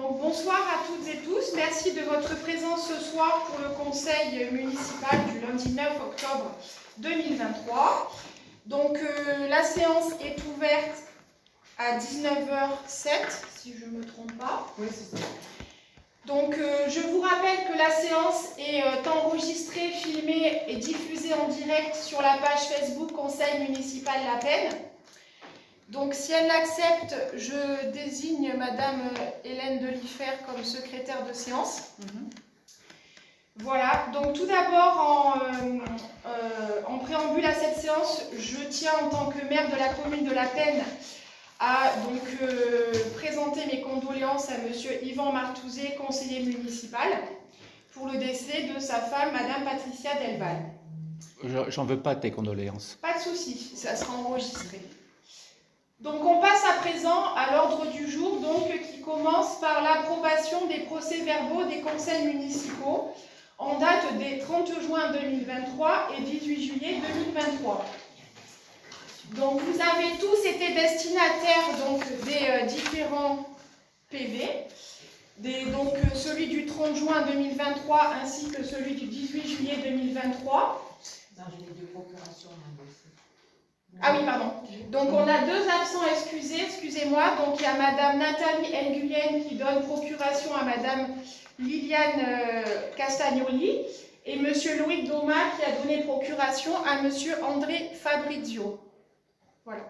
Donc bonsoir à toutes et tous, merci de votre présence ce soir pour le conseil municipal du lundi 9 octobre 2023. Donc la séance est ouverte à 19h07, si je ne me trompe pas. Oui, c'est ça. Donc je vous rappelle que la séance est enregistrée, filmée et diffusée en direct sur la page Facebook Conseil municipal La Penne. Donc si elle l'accepte, je désigne Madame Hélène Delifer comme secrétaire de séance. Voilà, donc tout d'abord, en préambule à cette séance, je tiens en tant que maire de la commune de La Penne à présenter mes condoléances à Monsieur Yvan Martouzet, conseiller municipal, pour le décès de sa femme, Madame Patricia Delval. J'en veux pas tes condoléances. Pas de souci, ça sera enregistré. Donc on passe à présent à l'ordre du jour, qui commence par l'approbation des procès-verbaux des conseils municipaux en date des 30 juin 2023 et 18 juillet 2023. Donc vous avez tous été destinataires des différents PV, celui du 30 juin 2023 ainsi que celui du 18 juillet 2023. Non, j'ai les deux procurations. Ah oui, pardon. Donc on a deux absents excusez-moi. Donc il y a Madame Nathalie Nguyen qui donne procuration à Madame Liliane Castagnoli et Monsieur Loïc Doma qui a donné procuration à Monsieur André Fabrizio. Voilà.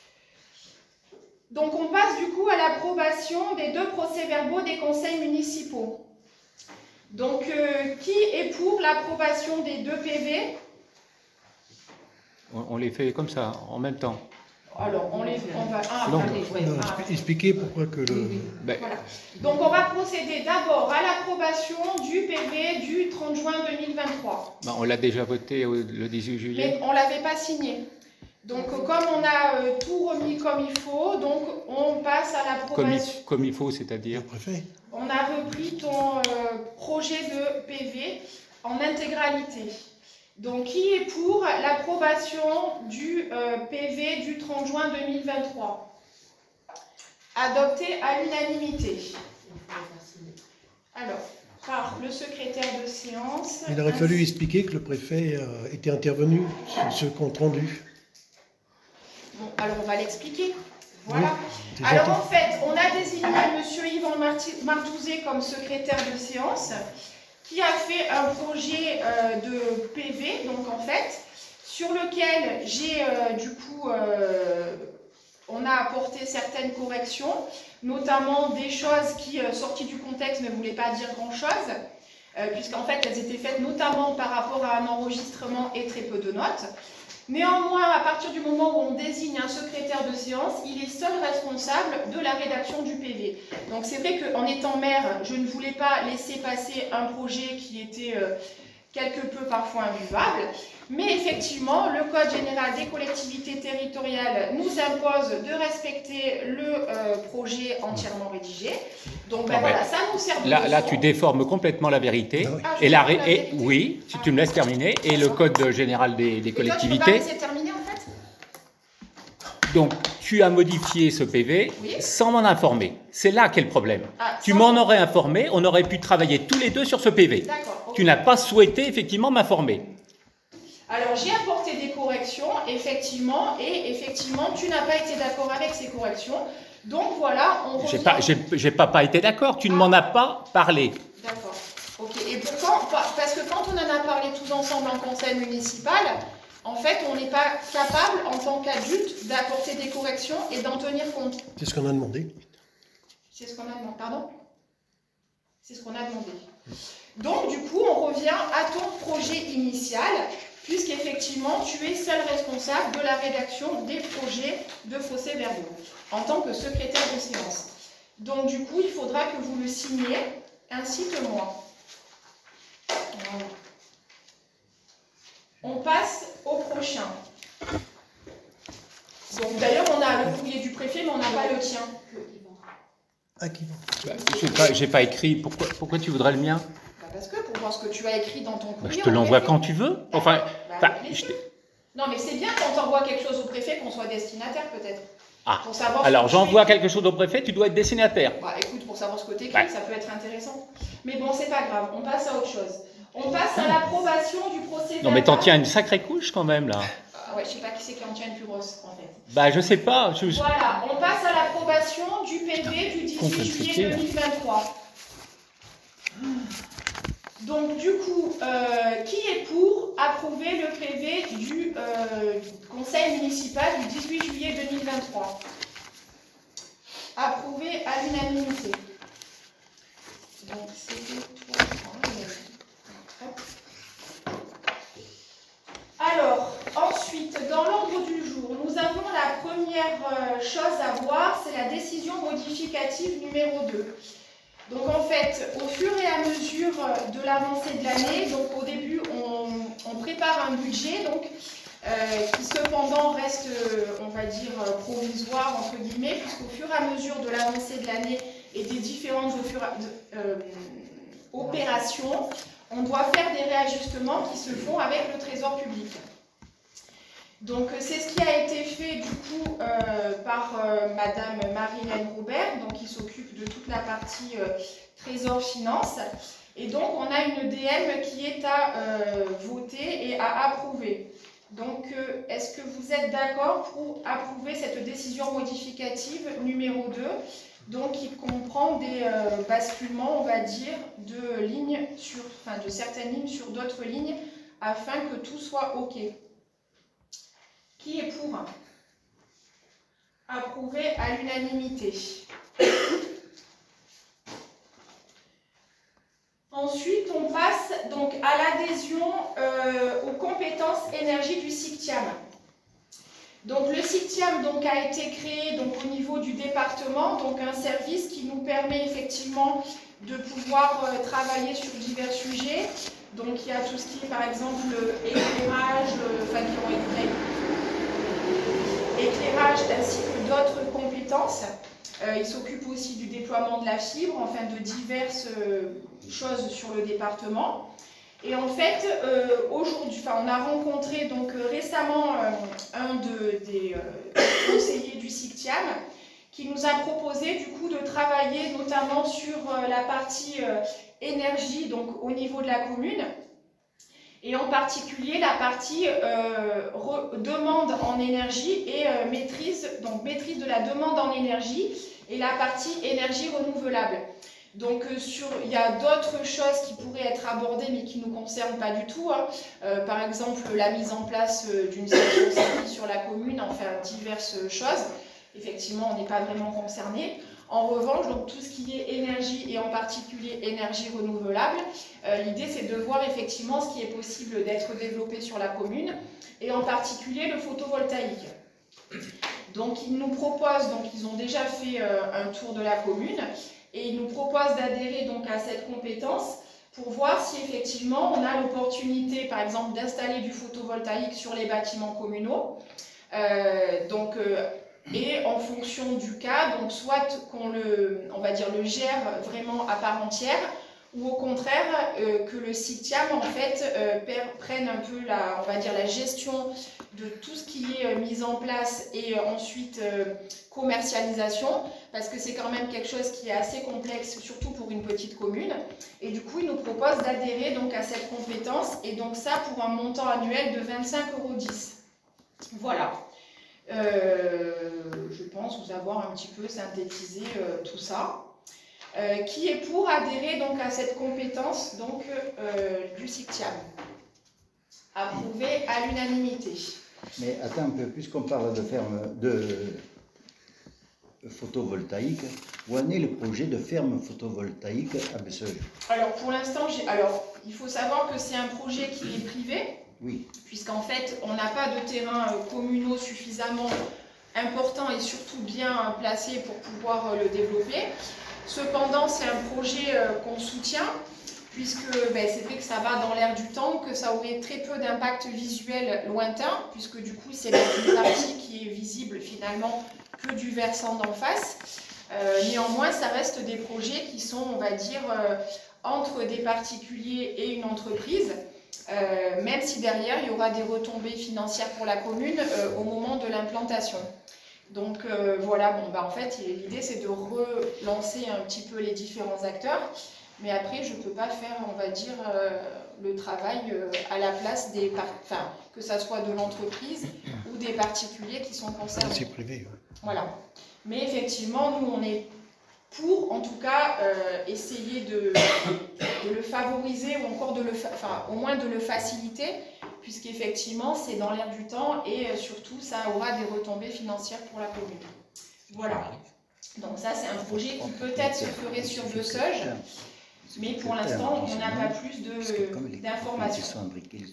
Donc on passe du coup à l'approbation des deux procès-verbaux des conseils municipaux. Donc qui est pour l'approbation des deux PV ? On les fait comme ça, en même temps. Alors, on va... Expliquer pourquoi que le... Voilà. Donc, on va procéder d'abord à l'approbation du PV du 30 juin 2023. On l'a déjà voté le 18 juillet. Mais on ne l'avait pas signé. Donc, comme on a tout remis comme il faut, donc on passe à l'approbation. Comme il faut, c'est-à-dire on a repris ton projet de PV en intégralité. Donc, qui est pour l'approbation du PV du 30 juin 2023 ? Adopté à l'unanimité. Alors, par le secrétaire de séance... Il aurait fallu expliquer que le préfet était intervenu sur ce compte rendu. Bon, alors on va l'expliquer. Voilà. Oui, alors en fait, on a désigné M. Yvan Martouzet comme secrétaire de séance, qui a fait un projet de PV, donc en fait, sur lequel j'ai on a apporté certaines corrections, notamment des choses qui, sorties du contexte, ne voulaient pas dire grand-chose, puisqu'en fait, elles étaient faites notamment par rapport à un enregistrement et très peu de notes. Néanmoins, à partir du moment où on désigne un secrétaire de séance, il est seul responsable de la rédaction du PV. Donc c'est vrai qu'en étant maire, je ne voulais pas laisser passer un projet qui était quelque peu parfois invivable, mais effectivement, le Code général des collectivités territoriales nous impose de respecter le projet entièrement rédigé. Donc voilà, ça nous sert de là, tu déformes complètement la vérité. Oui, si tu me laisses terminer. Et le Code général des collectivités. Toi, tu peux pas laisser terminer en fait ? Donc, tu as modifié ce PV sans m'en informer. C'est là qu'est le problème. Tu m'en aurais informé, on aurait pu travailler tous les deux sur ce PV. D'accord. Tu n'as pas souhaité effectivement m'informer. Alors, j'ai apporté des corrections, effectivement, et effectivement, tu n'as pas été d'accord avec ces corrections. Donc voilà, on revient... J'ai pas été d'accord, tu ne m'en as pas parlé. D'accord. Ok. Et pourquoi ? Parce que quand on en a parlé tous ensemble en conseil municipal, en fait, on n'est pas capable, en tant qu'adulte, d'apporter des corrections et d'en tenir compte. C'est ce qu'on a demandé. C'est ce qu'on a demandé. Pardon ? C'est ce qu'on a demandé. Donc, du coup, on revient à ton projet initial, puisqu'effectivement, tu es seul responsable de la rédaction des projets de procès-verbaux, en tant que secrétaire de séance. Donc, du coup, il faudra que vous le signiez, ainsi que moi. Voilà. On passe au prochain. Donc, d'ailleurs, on a le courrier du préfet, mais on n'a pas le tien. J'ai pas écrit. Pourquoi tu voudrais le mien ? Parce que pour voir ce que tu as écrit dans ton courrier... je te l'envoie quand tu veux. Non, mais c'est bien quand on envoie quelque chose au préfet qu'on soit destinataire, peut-être. Ah, pour savoir alors j'envoie quelque chose au préfet, tu dois être destinataire. Bah écoute, pour savoir ce que t'écris, ouais. Ça peut être intéressant. Mais bon, c'est pas grave, on passe à autre chose. On passe à l'approbation du procès. Non mais t'en tiens une sacrée couche quand même là. Ouais, je sais pas qui c'est qui en tient une plus grosse en fait. Bah je sais pas. Voilà, on passe à l'approbation du PV du 18 juillet 2023. Donc du coup, qui est pour approuver le PV du conseil municipal du 18 juillet 2023 ? Approuvé à l'unanimité. Donc c'était toi. Alors, ensuite, dans l'ordre du jour, nous avons la première chose à voir, c'est la décision modificative numéro 2. Donc en fait, au fur et à mesure de l'avancée de l'année, donc au début, on prépare un budget, donc qui cependant reste, on va dire, provisoire, entre guillemets, puisqu'au fur et à mesure de l'avancée de l'année et des différentes opérations, on doit faire des réajustements qui se font avec le Trésor public. Donc c'est ce qui a été fait du coup par Madame Marie-Hélène Robert, donc qui s'occupe de toute la partie Trésor Finance. Et donc on a une DM qui est à voter et à approuver. Donc est-ce que vous êtes d'accord pour approuver cette décision modificative numéro 2, donc qui comprend des basculements, on va dire, de lignes sur, enfin de certaines lignes sur d'autres lignes, afin que tout soit OK. Qui est pour approuver à l'unanimité? Ensuite, on passe donc à l'adhésion aux compétences énergie du SICTIAM. Donc le SICTIAM donc, a été créé donc, au niveau du département, donc un service qui nous permet effectivement de pouvoir travailler sur divers sujets. Donc il y a tout ce qui est par exemple éclairage, enfin qui ont éclairage ainsi que d'autres compétences. Il s'occupe aussi du déploiement de la fibre, enfin de diverses choses sur le département. Et en fait, aujourd'hui, on a rencontré donc récemment un des conseillers du SICTIAM qui nous a proposé du coup de travailler notamment sur la partie énergie, donc au niveau de la commune, et en particulier la partie demande en énergie et maîtrise de la demande en énergie et la partie énergie renouvelable. Donc il y a d'autres choses qui pourraient être abordées mais qui ne nous concernent pas du tout. Hein. Par exemple, la mise en place d'une station-service sur la commune, enfin diverses choses. Effectivement, on n'est pas vraiment concerné. En revanche, donc, tout ce qui est énergie et en particulier énergie renouvelable, l'idée c'est de voir effectivement ce qui est possible d'être développé sur la commune et en particulier le photovoltaïque. Donc ils nous proposent, donc ils ont déjà fait un tour de la commune et ils nous proposent d'adhérer donc à cette compétence pour voir si effectivement on a l'opportunité par exemple d'installer du photovoltaïque sur les bâtiments communaux. Et en fonction du cas, donc soit qu'on le gère vraiment à part entière, ou au contraire que le SICTIAM en fait prenne un peu la gestion de tout ce qui est mise en place et ensuite commercialisation, parce que c'est quand même quelque chose qui est assez complexe, surtout pour une petite commune. Et du coup, il nous propose d'adhérer donc à cette compétence, et donc ça pour un montant annuel de 25,10 €. Voilà. Je pense vous avoir un petit peu synthétisé tout ça. Qui est pour adhérer donc à cette compétence donc, du SICTIAM? Approuvé à l'unanimité. Mais attends un peu, puisqu'on parle de ferme de photovoltaïque, où en est le projet de ferme photovoltaïque à Besseuil? Alors pour l'instant, il faut savoir que c'est un projet qui est privé. Oui. Puisqu'en fait, on n'a pas de terrains communaux suffisamment importants et surtout bien placés pour pouvoir le développer. Cependant, c'est un projet qu'on soutient, puisque c'est vrai que ça va dans l'air du temps, que ça aurait très peu d'impact visuel lointain, puisque du coup, c'est une partie qui est visible finalement que du versant d'en face. Néanmoins, ça reste des projets qui sont, on va dire, entre des particuliers et une entreprise. Même si derrière il y aura des retombées financières pour la commune au moment de l'implantation. Donc voilà, bon, en fait, l'idée c'est de relancer un petit peu les différents acteurs, mais après je ne peux pas faire, on va dire, le travail à la place des que ça soit de l'entreprise ou des particuliers qui sont concernés. C'est privé. Ouais. Voilà. Mais effectivement, nous on est pour, en tout cas, essayer de le favoriser ou encore au moins de le faciliter, puisqu'effectivement c'est dans l'air du temps et surtout ça aura des retombées financières pour la commune. Voilà. Donc ça c'est un projet qui peut-être se ferait sur Bessèges, mais pour l'instant on n'a pas plus d'informations.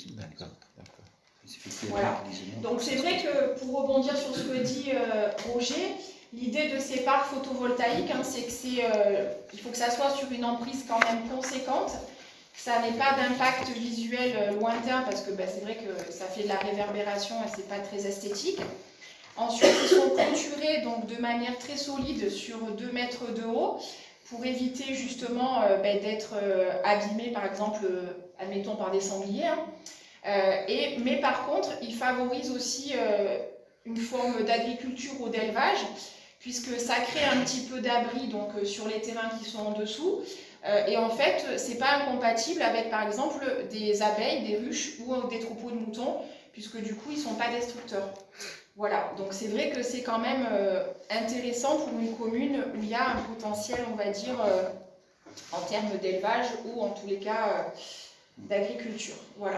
Voilà. Donc c'est vrai que pour rebondir sur ce que dit Roger, l'idée de ces parcs photovoltaïques, c'est que il faut que ça soit sur une emprise quand même conséquente, que ça n'ait pas d'impact visuel lointain, parce que c'est vrai que ça fait de la réverbération et c'est pas très esthétique. Ensuite, ils sont clôturés donc, de manière très solide sur 2 mètres de haut, pour éviter justement d'être abîmés, par exemple, admettons par des sangliers. Mais par contre, ils favorisent aussi une forme d'agriculture ou d'élevage, puisque ça crée un petit peu d'abri donc sur les terrains qui sont en dessous. Et en fait, c'est pas incompatible avec, par exemple, des abeilles, des ruches ou des troupeaux de moutons, puisque du coup, ils sont pas destructeurs. Voilà, donc c'est vrai que c'est quand même intéressant pour une commune où il y a un potentiel, on va dire, en termes d'élevage ou en tous les cas d'agriculture. Voilà.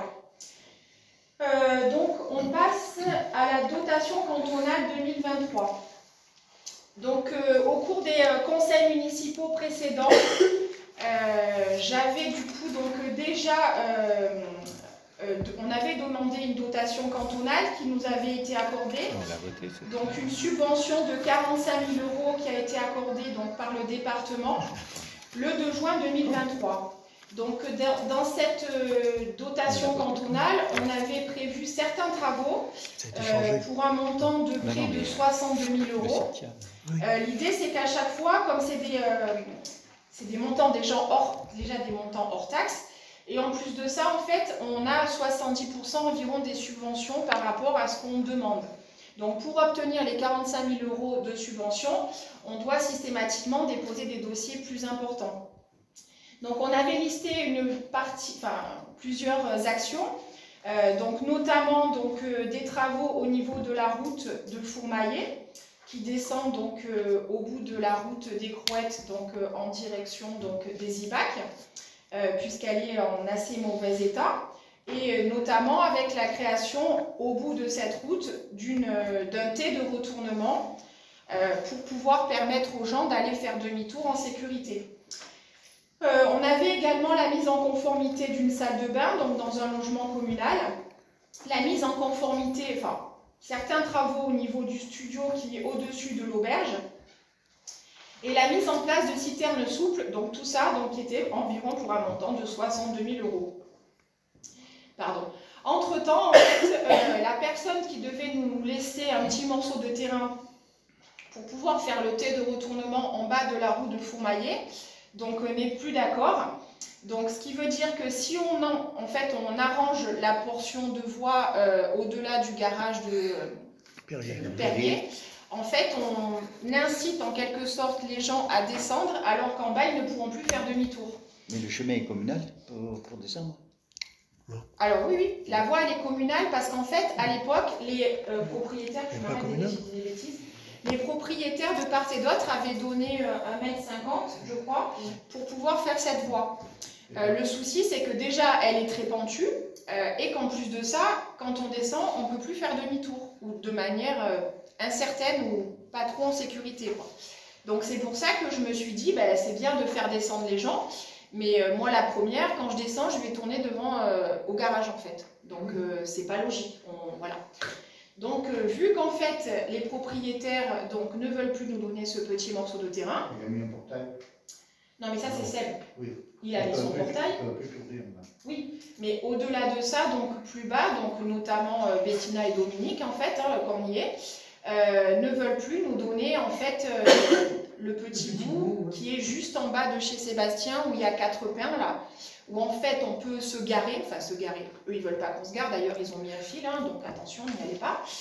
Donc on passe à la dotation cantonale 2023. Donc au cours des conseils municipaux précédents, j'avais du coup donc déjà on avait demandé une dotation cantonale qui nous avait été accordée. Donc une subvention de 45 000 € qui a été accordée donc, par le département le 2 juin 2023. Donc dans cette dotation cantonale, on avait prévu certains travaux pour un montant de près de 62 000 €. L'idée c'est qu'à chaque fois, comme c'est des montants déjà des montants hors taxes, et en plus de ça, en fait, on a 70% environ des subventions par rapport à ce qu'on demande. Donc pour obtenir les 45 000 € de subvention, on doit systématiquement déposer des dossiers plus importants. Donc on avait listé plusieurs actions, donc notamment des travaux au niveau de la route de Fourmaillet, qui descend donc au bout de la route des Crouettes, donc en direction des IBAC, puisqu'elle est en assez mauvais état, et notamment avec la création au bout de cette route d'un T de retournement pour pouvoir permettre aux gens d'aller faire demi-tour en sécurité. On avait également la mise en conformité d'une salle de bain, donc dans un logement communal, la mise en conformité, certains travaux au niveau du studio qui est au-dessus de l'auberge, et la mise en place de citernes souples, donc tout ça qui était environ pour un montant de 62 000 €. Pardon. Entre-temps, en fait, la personne qui devait nous laisser un petit morceau de terrain pour pouvoir faire le T de retournement en bas de la route de Fourmaillet, donc n'est plus d'accord. Donc ce qui veut dire que si on arrange la portion de voie au-delà du garage de Perrier, en fait on incite en quelque sorte les gens à descendre alors qu'en bas ils ne pourront plus faire demi-tour. Mais le chemin est communal pour descendre? Alors oui, la voie elle est communale parce qu'en fait à l'époque les propriétaires, les propriétaires de part et d'autre avaient donné 1,50 m, je crois, pour pouvoir faire cette voie. Le souci, c'est que déjà, elle est très pentue et qu'en plus de ça, quand on descend, on ne peut plus faire demi-tour ou de manière incertaine ou pas trop en sécurité, quoi. Donc c'est pour ça que je me suis dit, c'est bien de faire descendre les gens, mais moi la première, quand je descends, je vais tourner devant au garage en fait. Donc c'est pas logique. Voilà. Donc, vu qu'en fait, les propriétaires ne veulent plus nous donner ce petit morceau de terrain... Il a mis un portail. Non, mais ça, c'est Seb. Oui. Il a mis son portail. Oui, mais au-delà de ça, plus bas, notamment Bettina et Dominique, en fait, le cornier, ne veulent plus nous donner, en fait, le petit bout qui est juste en bas de chez Sébastien, où il y a 4 pins, là, où en fait on peut se garer, eux ils veulent pas qu'on se gare, d'ailleurs ils ont mis un fil, donc attention, n'y allez pas.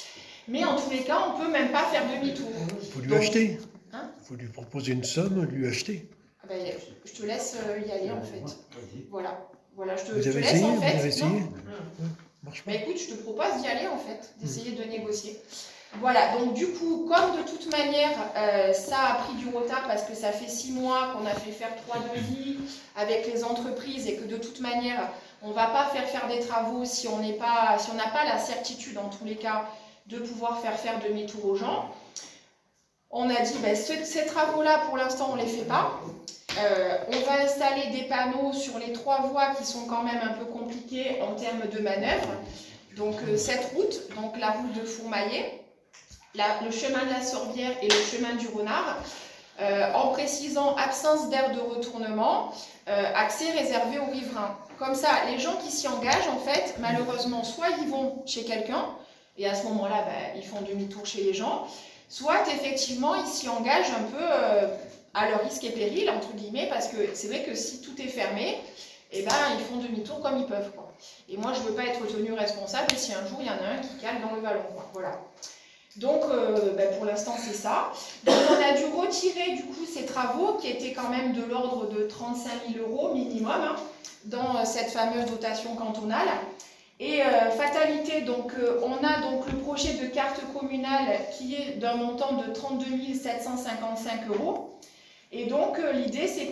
Mais en tous les cas, on ne peut même pas faire demi-tour. Il faut lui acheter. Hein? Il faut lui proposer une somme, lui acheter. Ah ben, je te laisse y aller en fait. Voilà. Voilà, je te Vous avez laisse essayé, en fait. vous avez essayé Marche pas. Bah, écoute, je te propose d'y aller en fait, d'essayer de négocier. Voilà, donc du coup, comme de toute manière, ça a pris du retard parce que ça fait 6 mois qu'on a fait faire 3 devis avec les entreprises et que de toute manière, on ne va pas faire des travaux si on n'a pas la certitude en tous les cas de pouvoir faire demi-tour aux gens. On a dit, ben, ces travaux-là, pour l'instant, on ne les fait pas. On va installer des panneaux sur les 3 voies qui sont quand même un peu compliquées en termes de manœuvre. Donc cette route, donc la route de Fourmaillet, le chemin de la Sorbière et le chemin du Renard, en précisant absence d'aire de retournement, accès réservé aux riverains. Comme ça, les gens qui s'y engagent, en fait, malheureusement, soit ils vont chez quelqu'un, et à ce moment-là, ben, ils font demi-tour chez les gens, soit effectivement, ils s'y engagent un peu à leur risque et péril, entre guillemets, parce que c'est vrai que si tout est fermé, eh ben, ils font demi-tour comme ils peuvent, quoi. Et moi, je ne veux pas être tenu responsable si un jour, il y en a un qui cale dans le vallon, quoi. Voilà. Donc, ben, pour l'instant, c'est ça. Donc, on a dû retirer, du coup, ces travaux qui étaient quand même de l'ordre de 35 000 € minimum, hein, dans cette fameuse dotation cantonale. Et fatalité, donc, on a donc le projet de carte communale qui est d'un montant de 32 755 €. Et donc, l'idée, c'est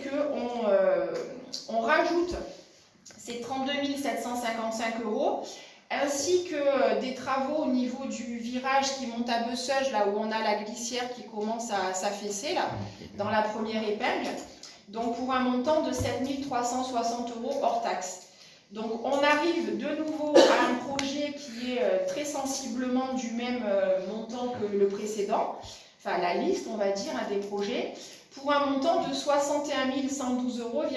qu'on rajoute ces 32 755 €, ainsi que des travaux au niveau du virage qui monte à Besseuge, là où on a la glissière qui commence à s'affaisser, là, dans la première épingle. Donc, pour un montant de 7 360 € hors taxe. Donc, on arrive de nouveau à un projet qui est très sensiblement du même montant que le précédent, enfin la liste, on va dire, des projets, pour un montant de 61 112,87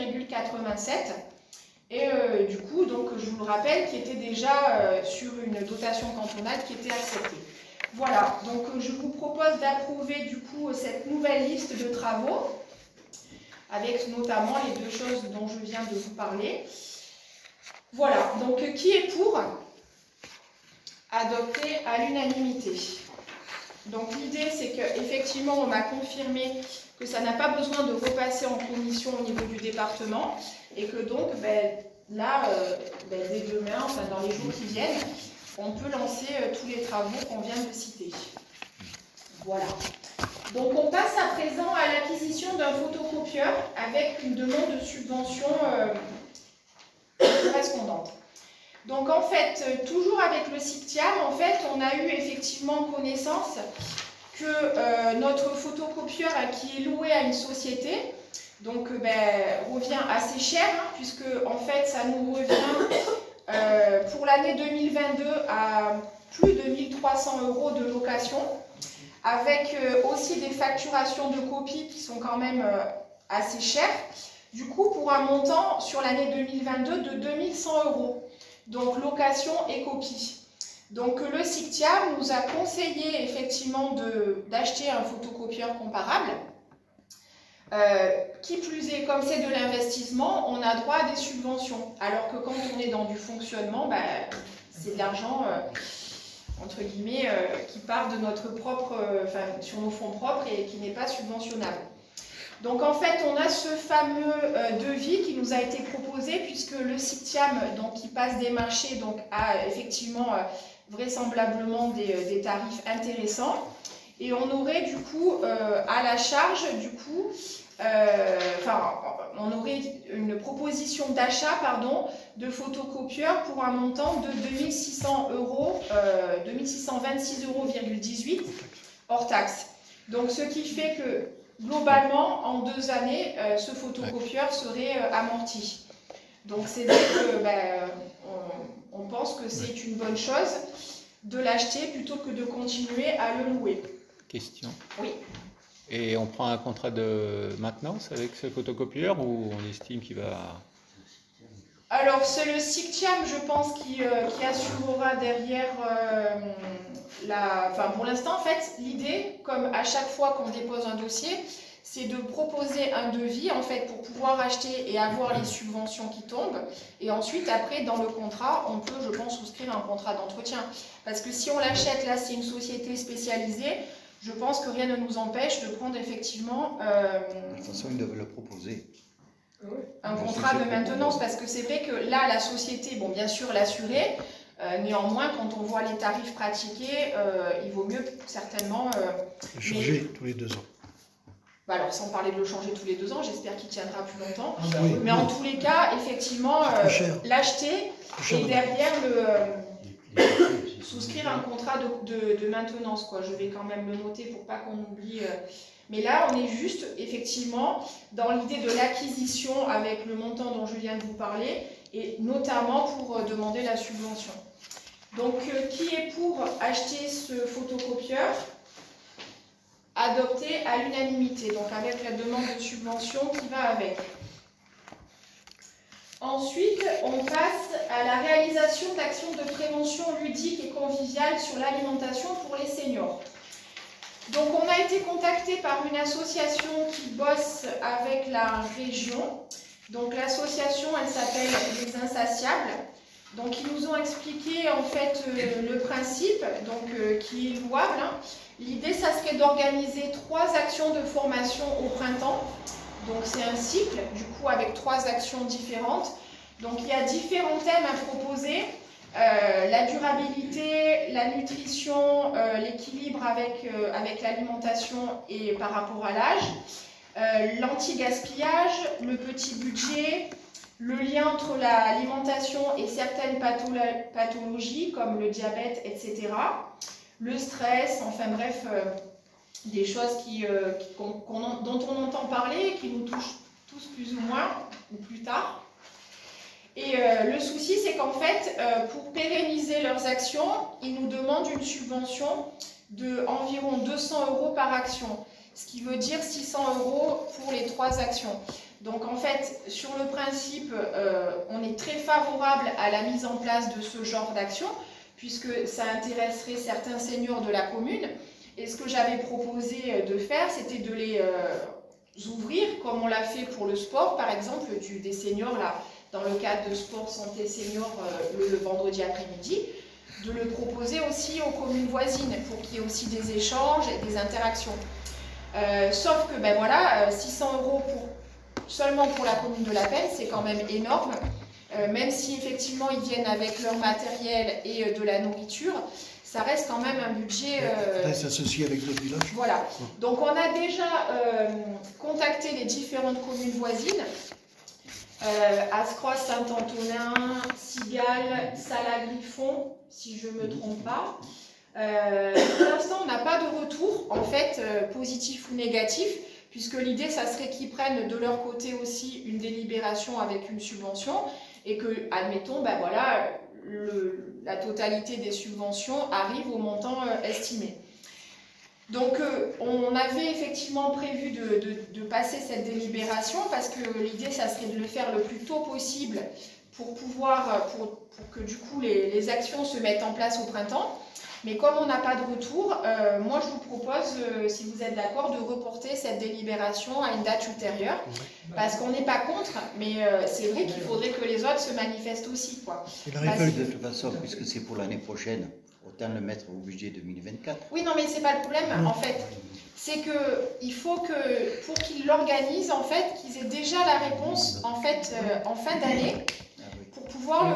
€. Et du coup, donc, je vous le rappelle, qui était déjà sur une dotation cantonale qui était acceptée. Voilà, donc je vous propose d'approuver du coup cette nouvelle liste de travaux, avec notamment les 2 choses dont je viens de vous parler. Voilà, donc qui est pour adopter à l'unanimité? Donc l'idée, c'est qu'effectivement, on m'a confirmé que ça n'a pas besoin de repasser en commission au niveau du département et que donc, ben, là, dès demain, enfin dans les jours qui viennent, on peut lancer tous les travaux qu'on vient de citer. Voilà. Donc on passe à présent à l'acquisition d'un photocopieur avec une demande de subvention correspondante. Donc en fait, toujours avec le SICTIAM, en fait, on a eu effectivement connaissance que notre photocopieur qui est loué à une société, donc revient assez cher, hein, puisque en fait ça nous revient pour l'année 2022 à plus de 1 300 € de location, avec aussi des facturations de copies qui sont quand même assez chères, du coup pour un montant sur l'année 2022 de 2 100 €. Donc location et copie. Donc le SICTIAM nous a conseillé effectivement d'acheter un photocopieur comparable. Qui plus est, comme c'est de l'investissement, on a droit à des subventions. Alors que quand on est dans du fonctionnement, c'est de l'argent, entre guillemets, qui part de notre propre, sur nos fonds propres et qui n'est pas subventionnable. Donc en fait, on a ce fameux devis qui nous a été proposé puisque le SICTIAM, donc, qui passe des marchés, donc, a effectivement vraisemblablement des tarifs intéressants. Et on aurait du coup à la charge, du coup, on aurait une proposition d'achat, de photocopieurs pour un montant de 2 600 €, 2 626,18 € hors taxe. Donc ce qui fait que globalement, en 2 années, ce photocopieur serait amorti. Donc c'est vrai que on pense que c'est une bonne chose de l'acheter plutôt que de continuer à le louer. Question. Oui. Et on prend un contrat de maintenance avec ce photocopieur ou on estime qu'il va... Alors c'est le SICTIAM, je pense, qui assurera derrière pour l'instant, en fait, l'idée, comme à chaque fois qu'on dépose un dossier, c'est de proposer un devis en fait pour pouvoir acheter et avoir les subventions qui tombent. Et ensuite, après, dans le contrat, on peut, je pense, souscrire un contrat d'entretien. Parce que si on l'achète, là, c'est une société spécialisée, je pense que rien ne nous empêche de prendre effectivement De toute façon, ils doivent le proposer. Un contrat de maintenance. Parce que c'est vrai que là, la société, bon, bien sûr, l'assurer, néanmoins, quand on voit les tarifs pratiqués, il vaut mieux certainement... changer tous les 2 ans. Bah alors, sans parler de le changer tous les 2 ans, j'espère qu'il tiendra plus longtemps. Oui, mais en tous les cas, effectivement, l'acheter et derrière souscrire un contrat de maintenance, quoi. Je vais quand même le noter pour pas qu'on oublie. Mais là, on est juste, effectivement, dans l'idée de l'acquisition avec le montant dont je viens de vous parler, et notamment pour demander la subvention. Donc, qui est pour acheter ce photocopieur ? Adopté à l'unanimité, donc avec la demande de subvention qui va avec. Ensuite, on passe à la réalisation d'actions de prévention ludique et conviviale sur l'alimentation pour les seniors. Donc, on a été contacté par une association qui bosse avec la région. Donc, l'association, elle s'appelle Les Insatiables. Donc, ils nous ont expliqué en fait le principe, donc qui est louable. Hein. L'idée, ça serait d'organiser 3 actions de formation au printemps. Donc, c'est un cycle, du coup, avec 3 actions différentes. Donc, il y a différents thèmes à proposer. La durabilité, la nutrition, l'équilibre avec l'alimentation et par rapport à l'âge, l'anti-gaspillage, le petit budget, le lien entre l'alimentation et certaines pathologies comme le diabète, etc. Le stress, enfin bref, des choses dont on entend parler, qui nous touchent tous plus ou moins, ou plus tard. Et le souci, c'est qu'en fait, pour pérenniser leurs actions, ils nous demandent une subvention d'environ 200 € par action, ce qui veut dire 600 € pour les 3 actions. Donc en fait, sur le principe, on est très favorable à la mise en place de ce genre d'action, puisque ça intéresserait certains seniors de la commune. Et ce que j'avais proposé de faire, c'était de les ouvrir, comme on l'a fait pour le sport, par exemple, des seniors, là, dans le cadre de Sport Santé Senior le vendredi après-midi, de le proposer aussi aux communes voisines, pour qu'il y ait aussi des échanges et des interactions. Sauf que, ben voilà, 600 € seulement pour la commune de La Penne, c'est quand même énorme. Même si effectivement ils viennent avec leur matériel et de la nourriture, ça reste quand même un budget... Ça s'associe avec le village. Voilà. Donc on a déjà contacté les différentes communes voisines, Ascroix, Saint-Antonin, Cigales, Salagriffon, si je ne me trompe pas. Pour l'instant, on n'a pas de retour, en fait, positif ou négatif, puisque l'idée, ça serait qu'ils prennent de leur côté aussi une délibération avec une subvention, et que, admettons, ben voilà, la totalité des subventions arrive au montant estimé. Donc, on avait effectivement prévu de passer cette délibération, parce que l'idée, ça serait de le faire le plus tôt possible pour que du coup les actions se mettent en place au printemps. Mais comme on n'a pas de retour, moi je vous propose, si vous êtes d'accord, de reporter cette délibération à une date ultérieure, parce qu'on n'est pas contre, mais c'est vrai qu'il faudrait que les autres se manifestent aussi, quoi. De toute façon, puisque c'est pour l'année prochaine, autant le mettre au budget 2024. Oui, non, mais c'est pas le problème, en fait. C'est qu'il faut que, pour qu'ils l'organisent, en fait, qu'ils aient déjà la réponse, en fait, en fin d'année, pour pouvoir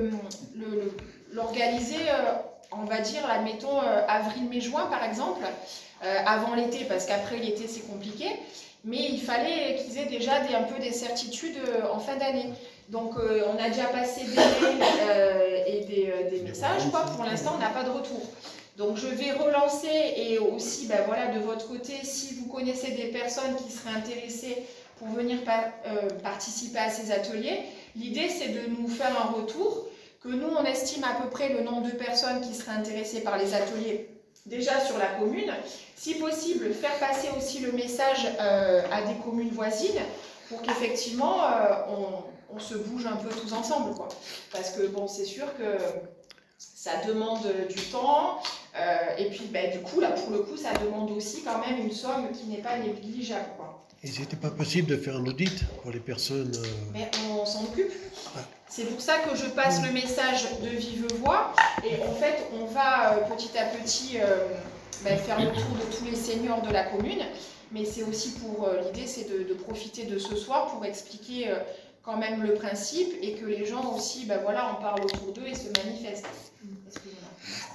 l'organiser, on va dire, admettons, avril, mai, juin, par exemple, avant l'été, parce qu'après l'été, c'est compliqué. Mais il fallait qu'ils aient déjà un peu des certitudes en fin d'année. Donc, on a déjà passé des mails et des messages, quoi. Pour l'instant, on n'a pas de retour. Donc, je vais relancer, et aussi, ben, voilà, de votre côté, si vous connaissez des personnes qui seraient intéressées pour venir participer à ces ateliers, l'idée, c'est de nous faire un retour, que nous, on estime à peu près le nombre de personnes qui seraient intéressées par les ateliers déjà sur la commune. Si possible, faire passer aussi le message à des communes voisines pour qu'effectivement, on se bouge un peu tous ensemble, quoi. Parce que, bon, c'est sûr que ça demande du temps, Et puis, du coup, là, pour le coup, ça demande aussi quand même une somme qui n'est pas négligeable, quoi. Et c'était pas possible de faire un audit pour les personnes... Mais on s'en occupe. Ah. C'est pour ça que je passe le message de vive voix. Et en fait, on va petit à petit faire le tour de tous les seniors de la commune. Mais c'est aussi pour... l'idée, c'est de profiter de ce soir pour expliquer quand même le principe et que les gens aussi, on parle autour d'eux et se manifestent. Excusez-moi.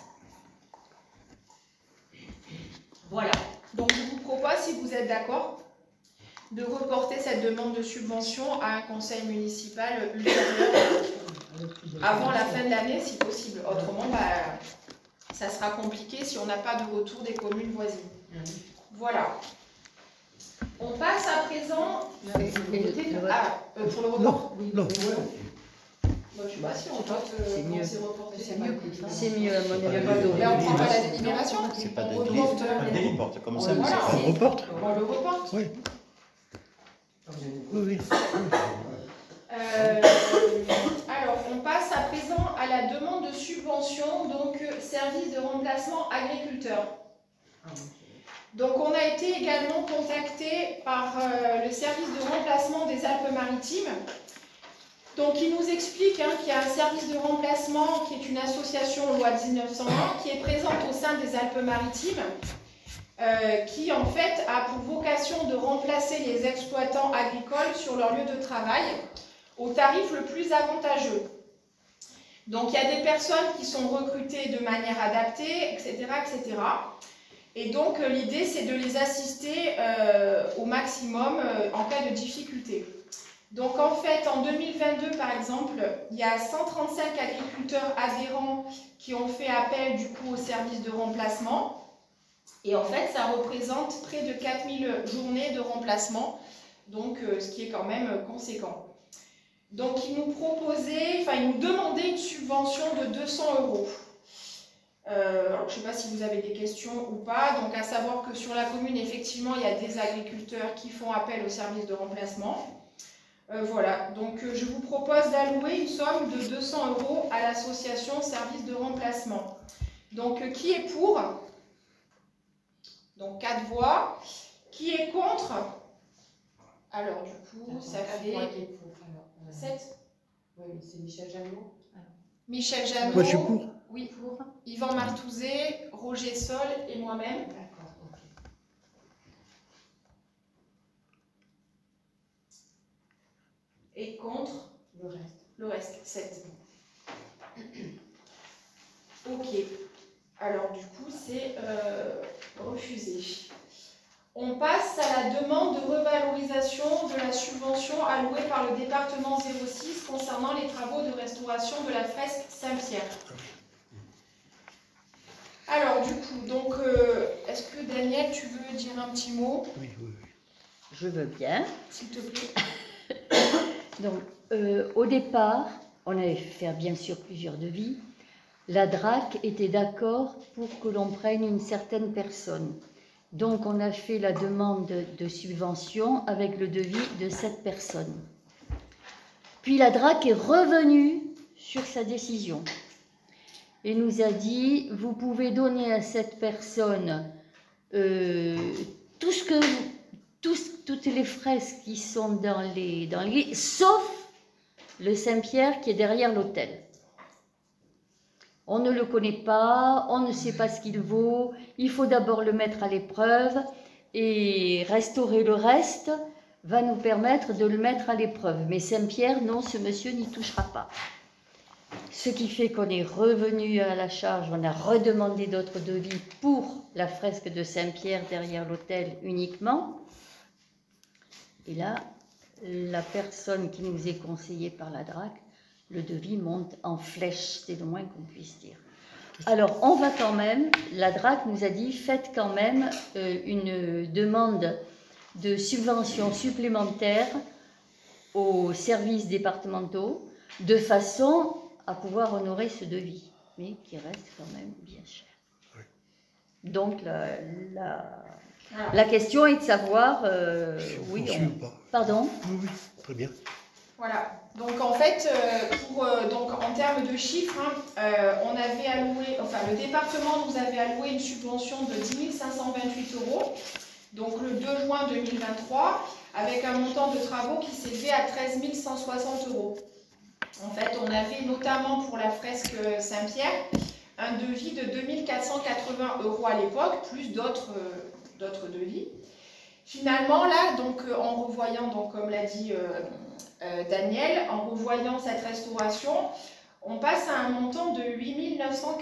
Voilà. Donc, je vous propose, si vous êtes d'accord, de reporter cette demande de subvention à un conseil municipal ultérieur avant la fin de l'année, si possible. Autrement, ça sera compliqué si on n'a pas de retour des communes voisines. Voilà. On passe à présent... pour le report. Non. Je ne sais pas si on vote C'est mieux. C'est mieux que ça. C'est mieux, à mon avis. Mais on ne prend pas la délibération. C'est pas de On reporte. On reporte comme ça, mais Voilà. c'est On reporte. On le reporte. Oui. Oui. Alors, on passe à présent à la demande de subvention, donc service de remplacement agriculteur. Donc, on a été également contacté par le service de remplacement des Alpes-Maritimes. Donc, il nous explique qu'il y a un service de remplacement qui est une association loi 1901 qui est présente au sein des Alpes-Maritimes, qui en fait a pour vocation de remplacer les exploitants agricoles sur leur lieu de travail au tarif le plus avantageux. Donc, il y a des personnes qui sont recrutées de manière adaptée, etc., etc. Et donc, l'idée, c'est de les assister au maximum en cas de difficulté. Donc, en fait, en 2022, par exemple, il y a 135 agriculteurs adhérents qui ont fait appel, du coup, au service de remplacement. Et en fait, ça représente près de 4000 journées de remplacement, donc ce qui est quand même conséquent. Donc, ils nous demandaient une subvention de 200 €. Alors, je ne sais pas si vous avez des questions ou pas. Donc, à savoir que sur la commune, effectivement, il y a des agriculteurs qui font appel au service de remplacement. Voilà, donc je vous propose d'allouer une somme de 200 € à l'association service de remplacement. Donc, qui est pour? Donc, 4 voix. Qui est contre? Alors, du coup, ça fait 7. Oui, c'est Michel Janot. Michel Janot. Moi, je suis pour. Oui, pour. Yvan Martouzet, Roger Sol et moi-même. D'accord, ok. Et contre? Le reste. Le reste, 7. Ok. Alors, du coup, c'est refusé. On passe à la demande de revalorisation de la subvention allouée par le département 06 concernant les travaux de restauration de la fresque Saint-Pierre. Alors, du coup, donc, est-ce que Daniel, tu veux dire un petit mot? Oui. Je veux bien. S'il te plaît. Donc, au départ, on avait fait faire bien sûr plusieurs devis. La DRAC était d'accord pour que l'on prenne une certaine personne. Donc, on a fait la demande de subvention avec le devis de cette personne. Puis la DRAC est revenue sur sa décision et nous a dit, vous pouvez donner à cette personne toutes les fresques qui sont dans les sauf le Saint-Pierre qui est derrière l'hôtel. On ne le connaît pas, on ne sait pas ce qu'il vaut, il faut d'abord le mettre à l'épreuve et restaurer le reste va nous permettre de le mettre à l'épreuve. Mais Saint-Pierre, non, ce monsieur n'y touchera pas. Ce qui fait qu'on est revenu à la charge, on a redemandé d'autres devis pour la fresque de Saint-Pierre derrière l'hôtel uniquement. Et là, la personne qui nous est conseillée par la DRAC, le devis monte en flèche, c'est le moins qu'on puisse dire. Alors, on va quand même, la DRAC nous a dit, faites quand même une demande de subvention supplémentaire aux services départementaux, de façon à pouvoir honorer ce devis, mais qui reste quand même bien cher. Oui. Donc, la question est de savoir... si on poursuit ou pas. Pardon? Oui, très bien. Voilà. Donc en fait, donc en termes de chiffres, on avait alloué, enfin le département nous avait alloué une subvention de 10 528 €, donc le 2 juin 2023, avec un montant de travaux qui s'élevait à 13 160 €. En fait, on avait notamment pour la fresque Saint-Pierre un devis de 2 480 € à l'époque, plus d'autres devis. Finalement, là, donc, en revoyant, donc, comme l'a dit Daniel, en revoyant cette restauration, on passe à un montant de 8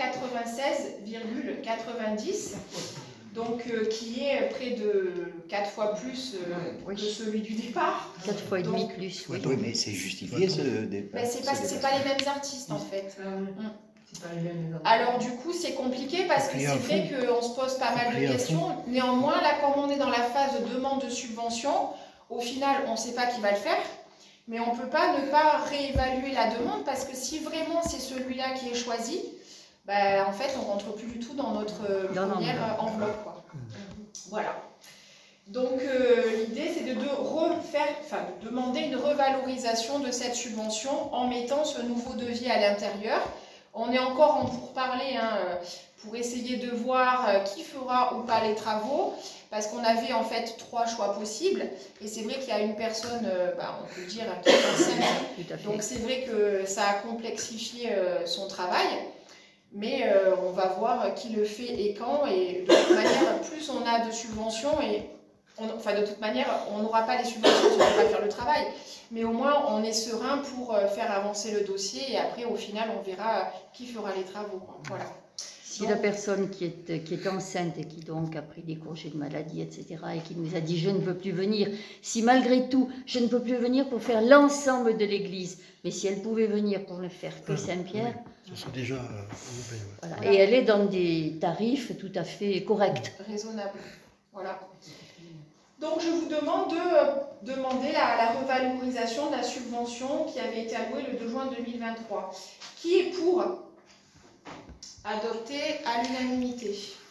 996,90 €, donc qui est près de 4 fois plus que celui du départ. 4 fois et demi plus, oui. Oui, mais c'est justifié ce départ. C'est pas les mêmes artistes en fait. C'est pas les mêmes. Alors du coup c'est compliqué parce que c'est vrai qu'on se pose pas mal de questions. Néanmoins là comme on est dans la phase de demande de subvention, au final on ne sait pas qui va le faire. Mais on ne peut pas ne pas réévaluer la demande parce que si vraiment c'est celui-là qui est choisi, ben, en fait on ne rentre plus du tout dans notre première enveloppe, quoi. Voilà. Donc l'idée c'est de demander une revalorisation de cette subvention en mettant ce nouveau devis à l'intérieur. On est encore en pourparlers pour essayer de voir qui fera ou pas les travaux, parce qu'on avait en fait 3 choix possibles, et c'est vrai qu'il y a une personne, on peut dire, qui est enceinte, donc c'est vrai que ça a complexifié son travail, mais on va voir qui le fait et quand, et de toute manière, plus on a de subventions, de toute manière, on n'aura pas les subventions si on ne va pas faire le travail, mais au moins on est serein pour faire avancer le dossier, et après au final on verra qui fera les travaux. Voilà. Si la personne qui est enceinte et qui donc a pris des congés de maladie, etc., et qui nous a dit « je ne peux plus venir », si malgré tout je ne peux plus venir pour faire l'ensemble de l'église, mais si elle pouvait venir pour ne faire que Saint-Pierre, ce serait déjà voilà. Et elle est dans des tarifs tout à fait corrects. Raisonnables. Voilà. Donc je vous demande de demander la revalorisation de la subvention qui avait été allouée le 2 juin 2023. Qui est pour adopter à l'unanimité?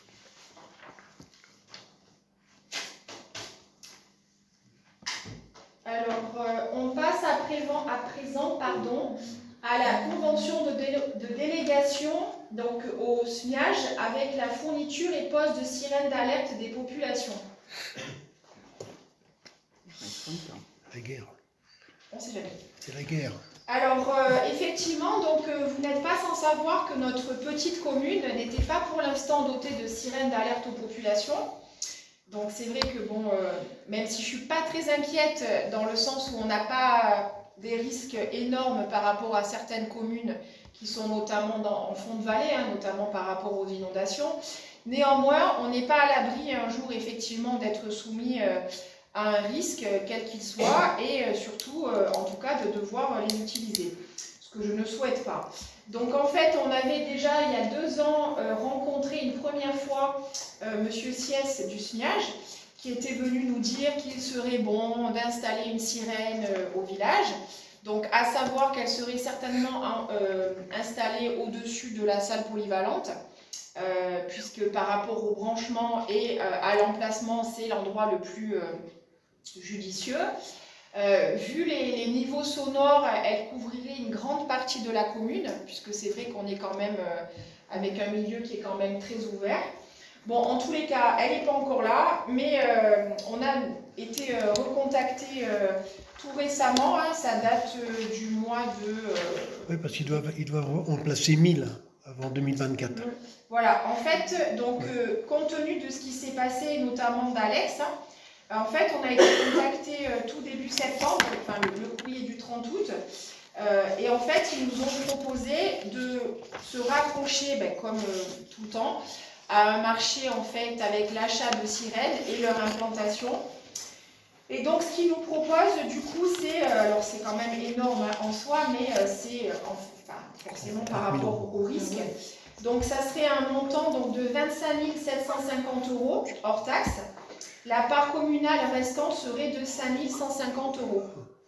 Alors, on passe à présent à la convention de délégation donc au SMIAG avec la fourniture et pose de sirènes d'alerte des populations. La guerre. On sait jamais. C'est la guerre. Alors, effectivement, donc, vous n'êtes pas sans savoir que notre petite commune n'était pas pour l'instant dotée de sirènes d'alerte aux populations. Donc, c'est vrai que, bon, même si je ne suis pas très inquiète dans le sens où on n'a pas des risques énormes par rapport à certaines communes qui sont notamment en fond de vallée, notamment par rapport aux inondations, néanmoins, on n'est pas à l'abri un jour, effectivement, d'être soumis à un risque, quel qu'il soit, et surtout, en tout cas, de devoir les utiliser, ce que je ne souhaite pas. Donc en fait, on avait déjà, il y a 2 ans, rencontré une première fois Monsieur Siès du SMIAG, qui était venu nous dire qu'il serait bon d'installer une sirène au village, donc à savoir qu'elle serait certainement installée au-dessus de la salle polyvalente, puisque par rapport au branchement et à l'emplacement, c'est l'endroit le plus judicieux. Vu les niveaux sonores, elle couvrirait une grande partie de la commune, puisque c'est vrai qu'on est quand même avec un milieu qui est quand même très ouvert. Bon, en tous les cas, elle n'est pas encore là, mais on a été recontacté tout récemment, ça date du mois de... Oui, parce qu'ils doivent en placer 1000 avant 2024. Voilà, en fait, donc, compte tenu de ce qui s'est passé, notamment d'Alex, en fait, on a été contacté tout début septembre, enfin le courrier du 30 août, et en fait, ils nous ont proposé de se raccrocher, comme tout le temps, à un marché en fait avec l'achat de sirènes et leur implantation. Et donc, ce qu'ils nous proposent, du coup, c'est, alors c'est quand même énorme en soi, mais c'est forcément par rapport au risque. Donc, ça serait un montant donc, de 25 750 € hors taxe. La part communale restante serait de 5 150 €.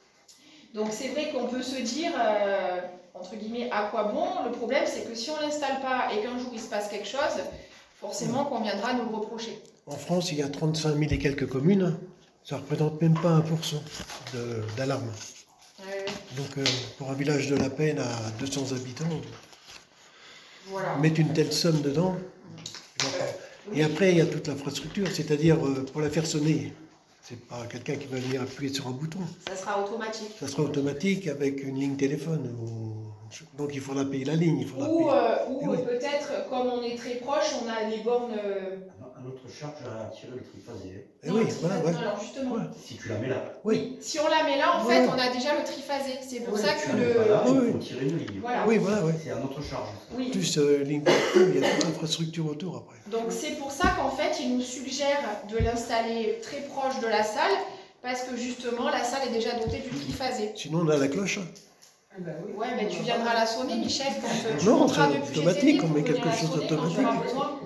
Donc c'est vrai qu'on peut se dire, entre guillemets, à quoi bon? Le problème, c'est que si on ne l'installe pas et qu'un jour il se passe quelque chose, forcément qu'on viendra nous le reprocher. En France, il y a 35 000 et quelques communes. Ça ne représente même pas 1% d'alarme. Donc pour un village de la Peine à 200 habitants, Voilà. mettre une telle somme dedans. Et après, il y a toute l'infrastructure, c'est-à-dire pour la faire sonner. C'est pas quelqu'un qui va venir appuyer sur un bouton. Ça sera automatique. Ça sera automatique avec une ligne téléphone. Donc il faudra payer la ligne. Ou peut-être, comme on est très proche, on a les bornes. À notre charge à tirer le triphasé. Et oui, voilà, ouais. Alors justement. Ouais. Si tu la mets là. Oui. Si on la met là, en fait, on a déjà le triphasé. C'est pour ça que le. Il faut tirer une ligne. Voilà. Oui, voilà, ouais. C'est à notre charge. Oui. Plus ligne téléphone, il y a toute l'infrastructure autour après. Donc c'est pour ça qu'en fait, il nous suggère de l'installer très proche de la salle, parce que justement, la salle est déjà dotée du triphasé. Sinon, on a la cloche. Ouais, mais tu viendras la sonner, Michel, quand tu Non, monteras c'est depuis automatique, GTD, on met pour venir quelque la chose sonner quand d'automatique. tu auras besoin.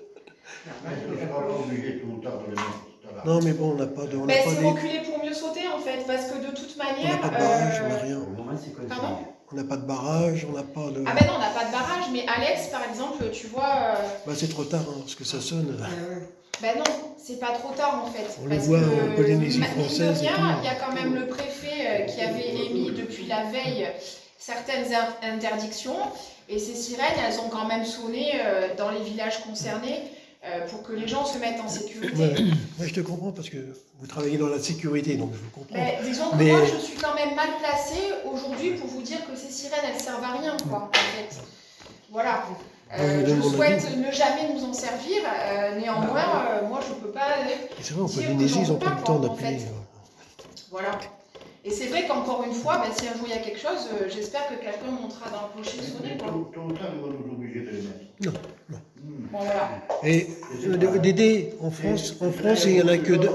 Non, mais bon, on n'a pas de. Mais c'est reculer pour mieux sauter, en fait, parce que de toute On manière. n'a pas de barrage, on n'a rien. Au moment, c'est comme Pardon ? On n'a pas de barrage, on n'a pas de. Ah ben non, on n'a pas de barrage, mais Alex, par exemple, tu vois. Bah, c'est trop tard, parce que ça sonne. Ben non, c'est pas trop tard en fait. On le voit en Polynésie française et tout. Il y a quand même le préfet qui avait émis depuis la veille certaines interdictions, et ces sirènes, elles ont quand même sonné dans les villages concernés pour que les gens se mettent en sécurité. Ouais, je te comprends, parce que vous travaillez dans la sécurité, donc je vous comprends. Mais disons que moi, je suis quand même mal placée aujourd'hui pour vous dire que ces sirènes, elles servent à rien, quoi, en fait. Voilà. Je souhaite ne jamais nous en servir, néanmoins, moi je ne peux pas. C'est vrai, en Polynésie, ils n'ont pas le temps d'appuyer. Voilà. Et c'est vrai qu'encore une fois, si un jour il y a quelque chose, j'espère que quelqu'un montera dans le clocher sonner. Tôt ou tard, ils vont nous obliger de les mettre. Non, non. Bon, voilà. Et Dédé, en France, il y en a que deux.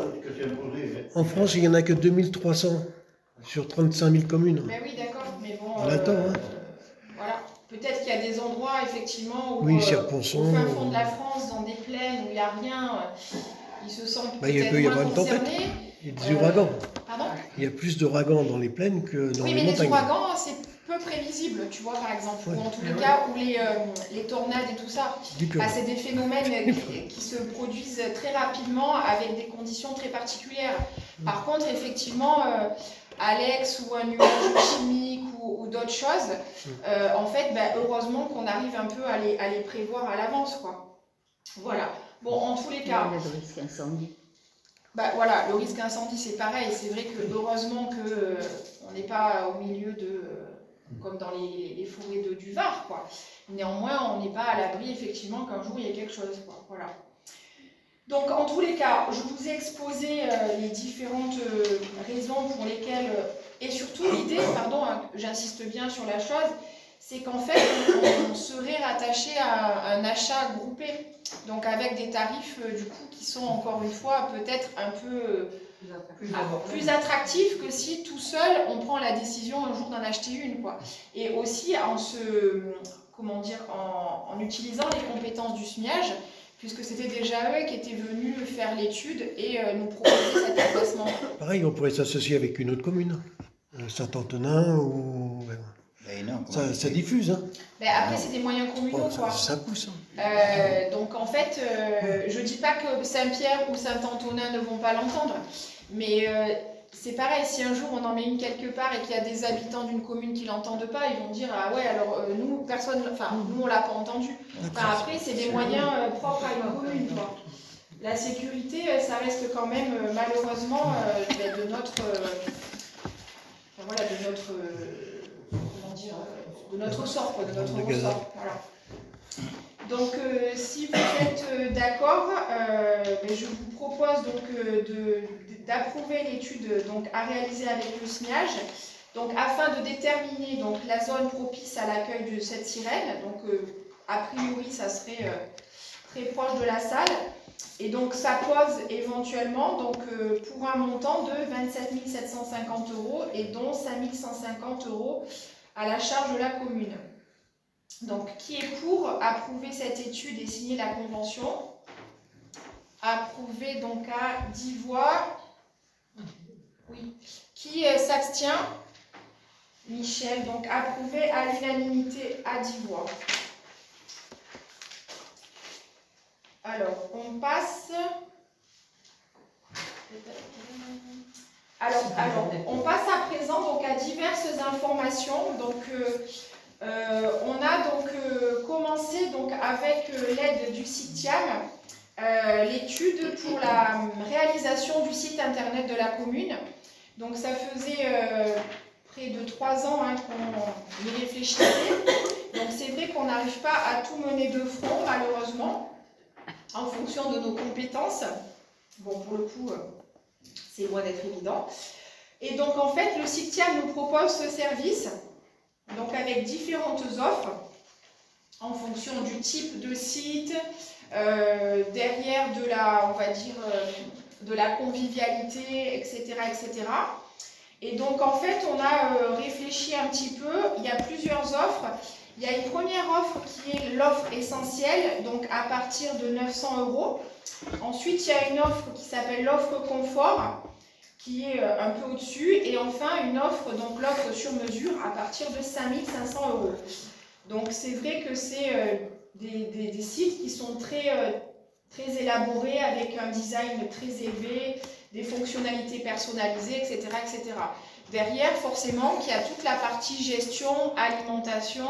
En France, il y en a que 2300 sur 35 000 communes. Mais oui, d'accord, mais bon. On attend, hein. Voilà. Peut-être qu'il y a des endroits, effectivement, où, Oui, au Cirponçon, fin fond de la France, dans des plaines où il n'y a rien, ils se sentent peut-être il peut y avoir moins une tempête. concernés. Il y a des ouragans. Pardon ? Il y a plus d'ouragans dans les plaines que dans Oui, les mais montagnes. les ouragans, c'est peu prévisible, tu vois, par exemple. Ou en tous les cas, ou les tornades et tout ça. C'est des phénomènes qui se produisent très rapidement avec des conditions très particulières. Par contre, effectivement, Alex ou un nuage chimique ou d'autres choses, en fait, heureusement qu'on arrive un peu à les prévoir à l'avance, quoi. Voilà. Bon, en tous les cas... Le risque incendie. Voilà, le risque incendie, c'est pareil. C'est vrai que heureusement qu'on n'est pas au milieu de... comme dans les forêts du Var, quoi. Néanmoins, on n'est pas à l'abri, effectivement, qu'un jour, il y ait quelque chose, quoi. Voilà. Donc, en tous les cas, je vous ai exposé les différentes raisons pour lesquelles... et surtout, l'idée, pardon, hein, j'insiste bien sur la chose, c'est qu'en fait, on serait rattaché à un achat groupé, donc avec des tarifs, du coup, qui sont, encore une fois, peut-être un peu... plus attractif que si tout seul on prend la décision un jour d'en acheter une, quoi. Et aussi en utilisant les compétences du SMIAGE, puisque c'était déjà eux qui étaient venus faire l'étude et nous proposer cet emplacement. Pareil, on pourrait s'associer avec une autre commune, Saint-Antonin ou... non, ça diffuse, hein. Après, c'est des moyens communaux, quoi. Ça pousse. Donc, en fait, je dis pas que Saint-Pierre ou Saint-Antonin ne vont pas l'entendre, mais c'est pareil, si un jour on en met une quelque part et qu'il y a des habitants d'une commune qui l'entendent pas, ils vont dire « Ah ouais, alors nous, on l'a pas entendu. » Après, c'est des moyens propres à une commune, quoi. La sécurité, ça reste quand même, malheureusement, de notre sort, quoi, de notre ressort. Voilà. Donc, si vous êtes d'accord, je vous propose donc d'approuver l'étude à réaliser avec le SMIAGE, donc afin de déterminer donc la zone propice à l'accueil de cette sirène. Donc, a priori, ça serait très proche de la salle. Et donc, ça pose éventuellement pour un montant de 27 750 € et dont 5 150 € à la charge de la commune. Donc, qui est pour approuver cette étude et signer la convention? Approuvé donc à 10 voix. Oui. Qui s'abstient? Michel. Donc, approuvé à l'unanimité à 10 voix. Alors, on passe... on passe à présent donc à diverses informations informations. Donc, on a donc commencé donc, avec l'aide du CITIAM l'étude pour la réalisation du site internet de la commune. Donc ça faisait près de 3 ans qu'on y réfléchissait. Donc c'est vrai qu'on n'arrive pas à tout mener de front, malheureusement, en fonction de nos compétences. Bon, pour le coup, c'est loin d'être évident. Et donc en fait, le CITIAM nous propose ce service, donc avec différentes offres, en fonction du type de site, derrière de la, on va dire, de la convivialité, etc., etc. Et donc en fait, on a réfléchi un petit peu. Il y a plusieurs offres. Il y a une première offre qui est l'offre essentielle, donc à partir de 900 €. Ensuite, il y a une offre qui s'appelle l'offre confort, qui est un peu au-dessus. Et enfin, une offre, donc l'offre sur mesure, à partir de 5 500 €. Donc c'est vrai que c'est des sites qui sont très élaborés, avec un design très élevé, des fonctionnalités personnalisées, etc., etc. Derrière, forcément, il y a toute la partie gestion, alimentation,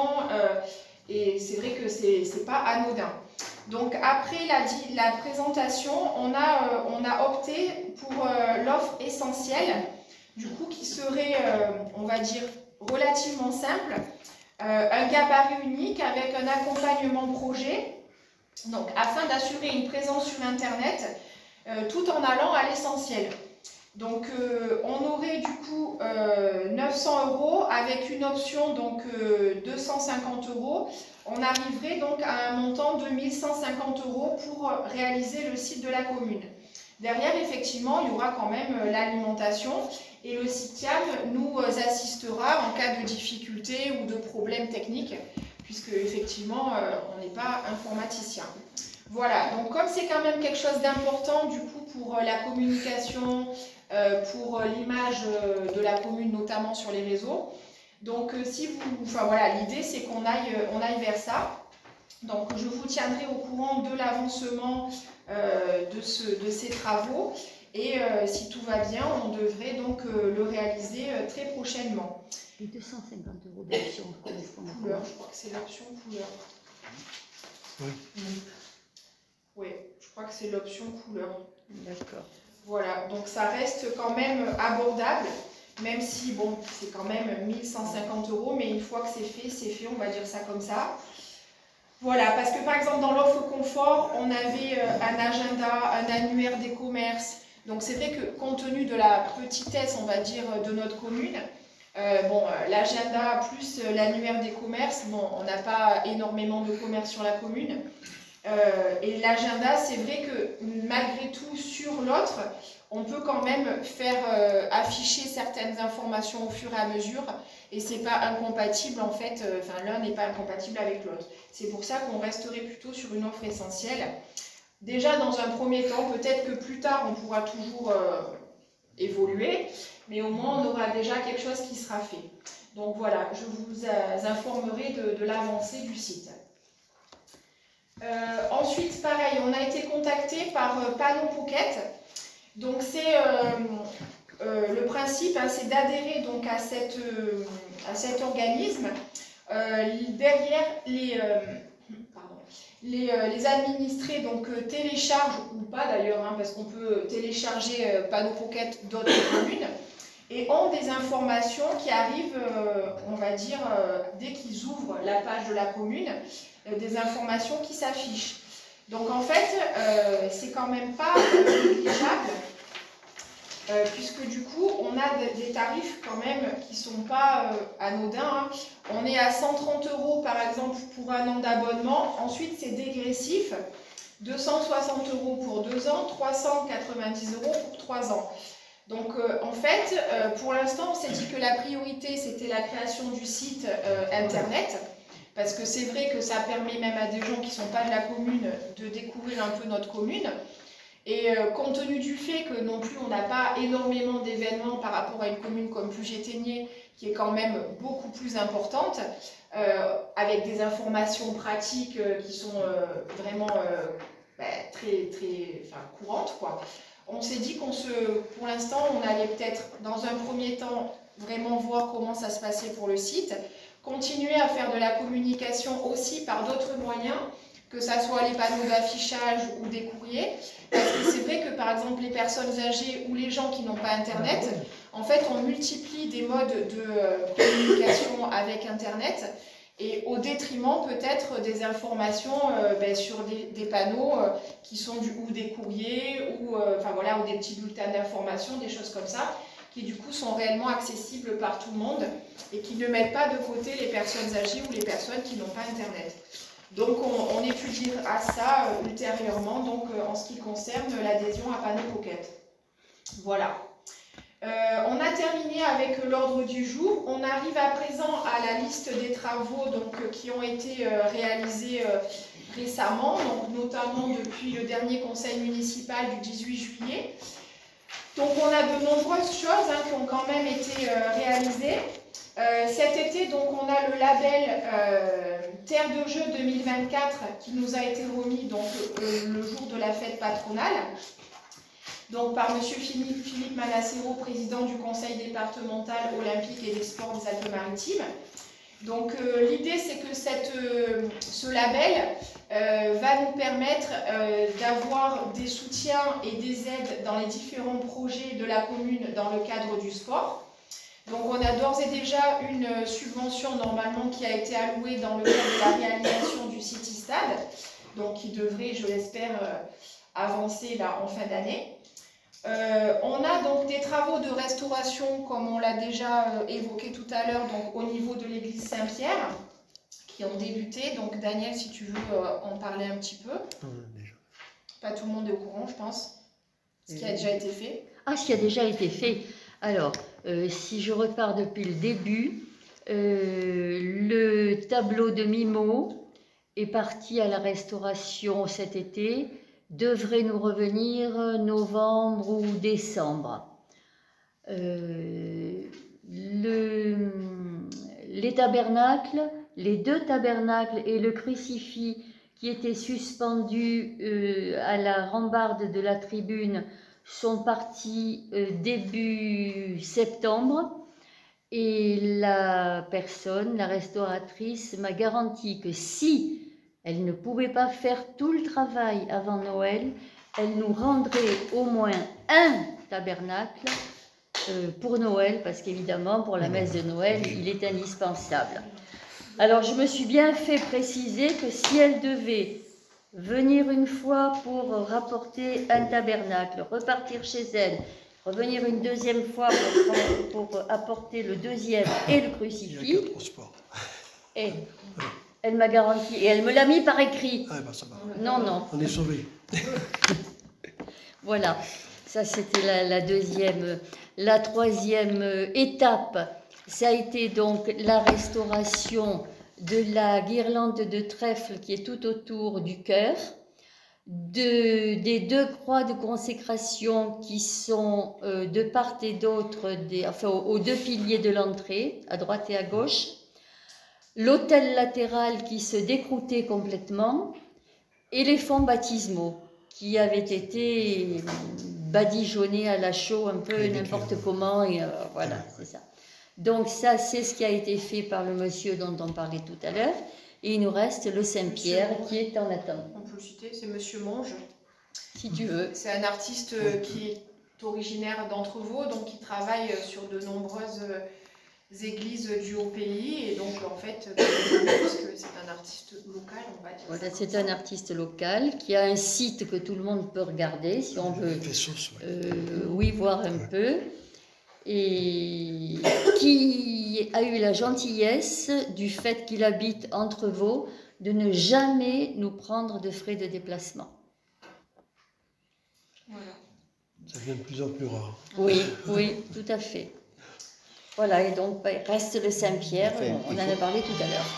et c'est vrai que c'est pas anodin. Donc après la présentation, on a opté pour l'offre essentielle, du coup qui serait, on va dire, relativement simple. Un gabarit unique avec un accompagnement projet, donc afin d'assurer une présence sur Internet tout en allant à l'essentiel. Donc on aurait du coup 900 € avec une option donc 250 €. On arriverait donc à un montant de 1150 € pour réaliser le site de la commune. Derrière, effectivement, il y aura quand même l'alimentation et le CITIAM nous assistera en cas de difficulté ou de problème technique, puisque effectivement, on n'est pas informaticien. Voilà, donc comme c'est quand même quelque chose d'important du coup pour la communication, pour l'image de la commune, notamment sur les réseaux, donc voilà, l'idée c'est qu'on aille vers ça. Donc je vous tiendrai au courant de l'avancement de ces travaux et si tout va bien, on devrait donc le réaliser très prochainement. Les 250 € d'option correspondent à couleur, je crois que c'est l'option couleur. Oui. Oui, je crois que c'est l'option couleur. D'accord. Voilà, donc ça reste quand même abordable, même si bon, c'est quand même 1150 €, mais une fois que c'est fait, on va dire ça comme ça. Voilà, parce que par exemple dans l'offre confort, on avait un agenda, un annuaire des commerces. Donc c'est vrai que compte tenu de la petitesse, on va dire, de notre commune, l'agenda plus l'annuaire des commerces, bon, on n'a pas énormément de commerces sur la commune. Et l'agenda, c'est vrai que malgré tout, sur l'autre, on peut quand même faire afficher certaines informations au fur et à mesure, et c'est pas incompatible en fait, l'un n'est pas incompatible avec l'autre. C'est pour ça qu'on resterait plutôt sur une offre essentielle. Déjà dans un premier temps, peut-être que plus tard on pourra toujours évoluer, mais au moins on aura déjà quelque chose qui sera fait. Donc voilà, je vous informerai de l'avancée du site. Ensuite, pareil, on a été contacté par Panneau Pocket. Donc c'est le principe, c'est d'adhérer donc à cet organisme. Derrière les administrés donc téléchargent ou pas d'ailleurs, parce qu'on peut télécharger Panneau Pocket d'autres communes et ont des informations qui arrivent, on va dire, dès qu'ils ouvrent la page de la commune, des informations qui s'affichent. Donc en fait, c'est quand même pas négligeable, puisque du coup, on a des tarifs quand même qui sont pas anodins. On est à 130 € par exemple pour un an d'abonnement. Ensuite, c'est dégressif. 260 € pour 2 ans, 390 € pour 3 ans. Donc en fait, pour l'instant, on s'est dit que la priorité, c'était la création du site internet. Parce que c'est vrai que ça permet même à des gens qui ne sont pas de la commune de découvrir un peu notre commune. Et compte tenu du fait que non plus on n'a pas énormément d'événements par rapport à une commune comme Puget-Théniers, qui est quand même beaucoup plus importante, avec des informations pratiques qui sont vraiment très courantes, quoi. On s'est dit pour l'instant, on allait peut-être dans un premier temps vraiment voir comment ça se passait pour le site. Continuer à faire de la communication aussi par d'autres moyens, que ce soit les panneaux d'affichage ou des courriers. Parce que c'est vrai que par exemple les personnes âgées ou les gens qui n'ont pas Internet, en fait on multiplie des modes de communication avec Internet et au détriment peut-être des informations sur des panneaux qui sont ou des courriers ou, ou des petits bulletins d'information, des choses comme ça, qui du coup sont réellement accessibles par tout le monde et qui ne mettent pas de côté les personnes âgées ou les personnes qui n'ont pas Internet. Donc on étudiera ça ultérieurement donc, en ce qui concerne l'adhésion à Panneau Pocket. Voilà. On a terminé avec l'ordre du jour. On arrive à présent à la liste des travaux donc, qui ont été réalisés récemment, donc, notamment depuis le dernier conseil municipal du 18 juillet. Donc on a de nombreuses choses qui ont quand même été réalisées. Cet été, donc, on a le label Terre de Jeux 2024 qui nous a été remis donc, le jour de la fête patronale, donc, par M. Philippe Manassero, président du conseil départemental olympique et des sports des Alpes-Maritimes. Donc l'idée c'est que ce label va nous permettre d'avoir des soutiens et des aides dans les différents projets de la commune dans le cadre du sport. Donc on a d'ores et déjà une subvention normalement qui a été allouée dans le cadre de la réalisation du City Stade, donc qui devrait, je l'espère, avancer là en fin d'année. On a donc des travaux de restauration, comme on l'a déjà évoqué tout à l'heure, donc au niveau de l'église Saint-Pierre, qui ont débuté. Donc Daniel, si tu veux en parler un petit peu. Déjà. Pas tout le monde est au courant, je pense. Ce qui a déjà été fait. Ah, ce qui a déjà été fait. Alors, si je repars depuis le début, le tableau de Mimo est parti à la restauration cet été. Devrait nous revenir novembre ou décembre. Les tabernacles, les deux tabernacles et le crucifix qui étaient suspendus à la rambarde de la tribune sont partis début septembre et la personne, la restauratrice, m'a garanti que si elle ne pouvait pas faire tout le travail avant Noël, elle nous rendrait au moins un tabernacle pour Noël, parce qu'évidemment, pour la messe de Noël, il est indispensable. Alors, je me suis bien fait préciser que si elle devait venir une fois pour rapporter un tabernacle, repartir chez elle, revenir une deuxième fois pour apporter le deuxième et le crucifix, et elle m'a garanti, et elle me l'a mis par écrit. Ah, ben ça va. Non. On est sauvés. Voilà, ça c'était la deuxième. La troisième étape, ça a été donc la restauration de la guirlande de trèfle qui est tout autour du chœur, des deux croix de consécration qui sont de part et d'autre, aux deux piliers de l'entrée, à droite et à gauche, l'autel latéral qui se décroutait complètement et les fonds baptismaux qui avaient été badigeonnés à la chaux un peu n'importe comment et voilà, c'est ça. Donc ça, c'est ce qui a été fait par le monsieur dont on parlait tout à l'heure et il nous reste le Saint-Pierre qui est en attente. On peut le citer, c'est Monsieur Monge. Si tu veux. C'est un artiste qui est originaire d'Entrevaux, donc qui travaille sur de nombreuses églises du Haut-Pays et donc en fait parce que c'est un artiste local, on va dire. Voilà, c'est un artiste local qui a un site que tout le monde peut regarder si on veut oui, voir un peu et qui a eu la gentillesse du fait qu'il habite Entrevaux de ne jamais nous prendre de frais de déplacement. Voilà. Ça devient de plus en plus rare. Oui, tout à fait. Voilà, et donc reste le Saint-Pierre, on en a parlé tout à l'heure.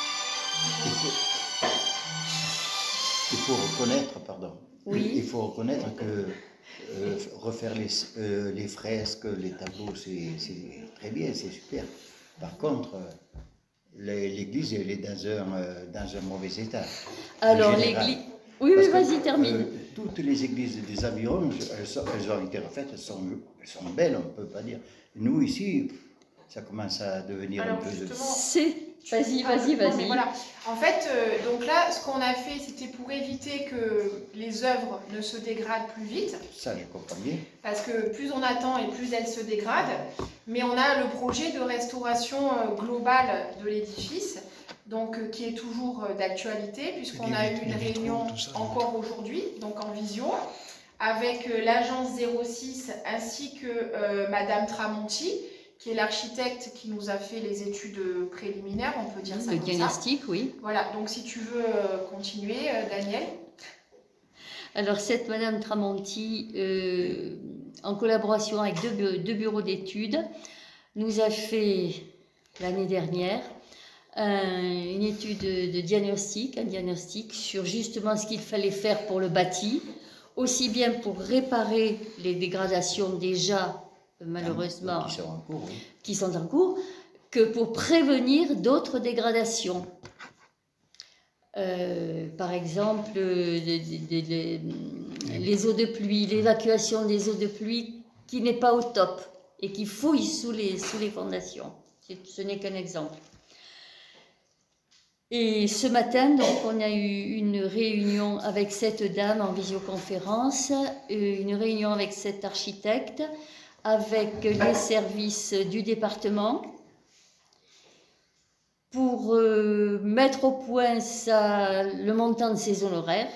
Il faut reconnaître, pardon. Oui. Il faut reconnaître que refaire les fresques, les tableaux, c'est très bien, c'est super. Par contre, l'église, elle est dans un mauvais état. Alors, l'église... Oui, vas-y, termine. Toutes les églises des environs, elles ont été refaites, elles sont belles, on ne peut pas dire. Nous, ici, ça commence à devenir Alors, un peu... Vas-y. Non, mais voilà. En fait, donc là, ce qu'on a fait, c'était pour éviter que les œuvres ne se dégradent plus vite. Ça, je comprends bien. Parce que plus on attend et plus elles se dégradent. Mais on a le projet de restauration globale de l'édifice, donc qui est toujours d'actualité, puisqu'on a eu une réunion encore aujourd'hui, donc en visio, avec l'agence 06 ainsi que Madame Tramonti, qui est l'architecte qui nous a fait les études préliminaires, on peut dire ça comme ça. Le diagnostic, oui. Voilà, donc si tu veux continuer, Daniel. Alors, cette Madame Tramonti, en collaboration avec deux bureaux d'études, nous a fait l'année dernière une étude de diagnostic, un diagnostic sur justement ce qu'il fallait faire pour le bâti, aussi bien pour réparer les dégradations déjà malheureusement qui sont en cours, que pour prévenir d'autres dégradations. Par exemple, les eaux de pluie, l'évacuation des eaux de pluie qui n'est pas au top et qui fouille sous les fondations. Ce n'est qu'un exemple. Et ce matin, donc, on a eu une réunion avec cette dame en visioconférence, une réunion avec cet architecte, avec les services du département pour mettre au point le montant de ses honoraires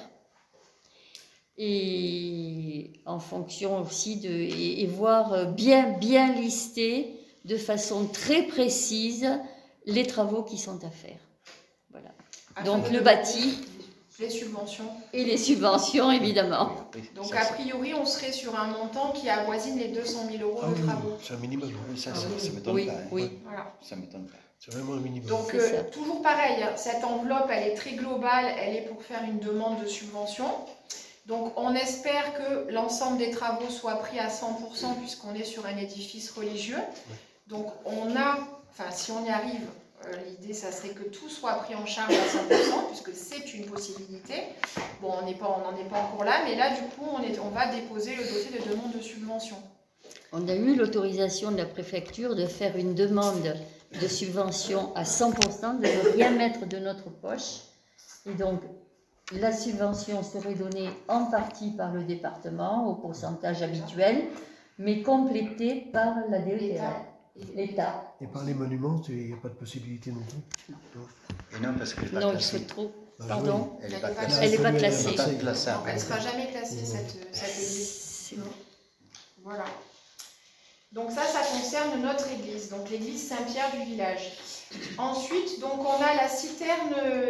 et en fonction aussi et voir bien lister de façon très précise les travaux qui sont à faire. Voilà. Donc le bâti. Les subventions. Et les subventions, évidemment. Donc, a priori, on serait sur un montant qui avoisine les 200 000 euros de travaux. C'est un minimum. Ça m'étonne pas. Oui. Voilà. Ça m'étonne pas. C'est vraiment un minimum. Donc, toujours pareil, cette enveloppe, elle est très globale, elle est pour faire une demande de subvention. Donc, on espère que l'ensemble des travaux soit pris à 100% puisqu'on est sur un édifice religieux. Donc, si on y arrive, l'idée, ça serait que tout soit pris en charge à 100%, puisque c'est une possibilité. Bon, on n'en est pas encore là, mais là, du coup, on va déposer le dossier de demande de subvention. On a eu l'autorisation de la préfecture de faire une demande de subvention à 100%, de ne rien mettre de notre poche. Et donc, la subvention serait donnée en partie par le département, au pourcentage habituel, mais complétée par la DETR. L'État. Et par les monuments, il n'y a pas de possibilité non plus. Et non, parce qu'elle n'est pas non, classée. il faut trop. Pardon. Elle n'est pas classée. Elle n'est pas classée. Non, elle ne sera jamais classée, cette église. Voilà. Donc ça concerne notre église, donc l'église Saint-Pierre du village. Ensuite, donc on a la citerne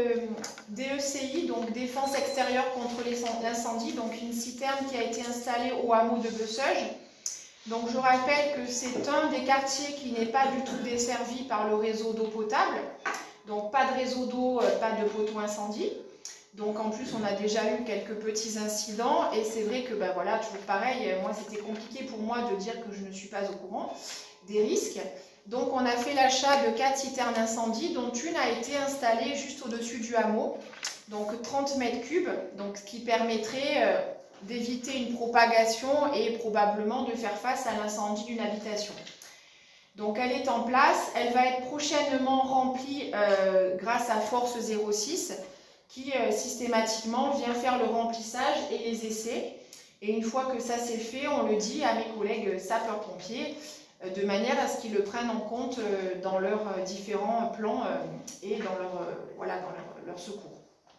DECI, donc Défense extérieure contre l'incendie, donc une citerne qui a été installée au hameau de Besseuge. Donc je rappelle que c'est un des quartiers qui n'est pas du tout desservi par le réseau d'eau potable. Donc pas de réseau d'eau, pas de poteau incendie. Donc en plus on a déjà eu quelques petits incidents et c'est vrai que voilà, toujours pareil, moi c'était compliqué pour moi de dire que je ne suis pas au courant des risques. Donc on a fait l'achat de 4 citernes d'incendie dont une a été installée juste au-dessus du hameau. Donc 30 mètres cubes, donc ce qui permettrait d'éviter une propagation et probablement de faire face à l'incendie d'une habitation. Donc elle est en place, elle va être prochainement remplie grâce à Force 06 qui systématiquement vient faire le remplissage et les essais. Et une fois que ça c'est fait, on le dit à mes collègues sapeurs-pompiers de manière à ce qu'ils le prennent en compte dans leurs différents plans et dans leur secours.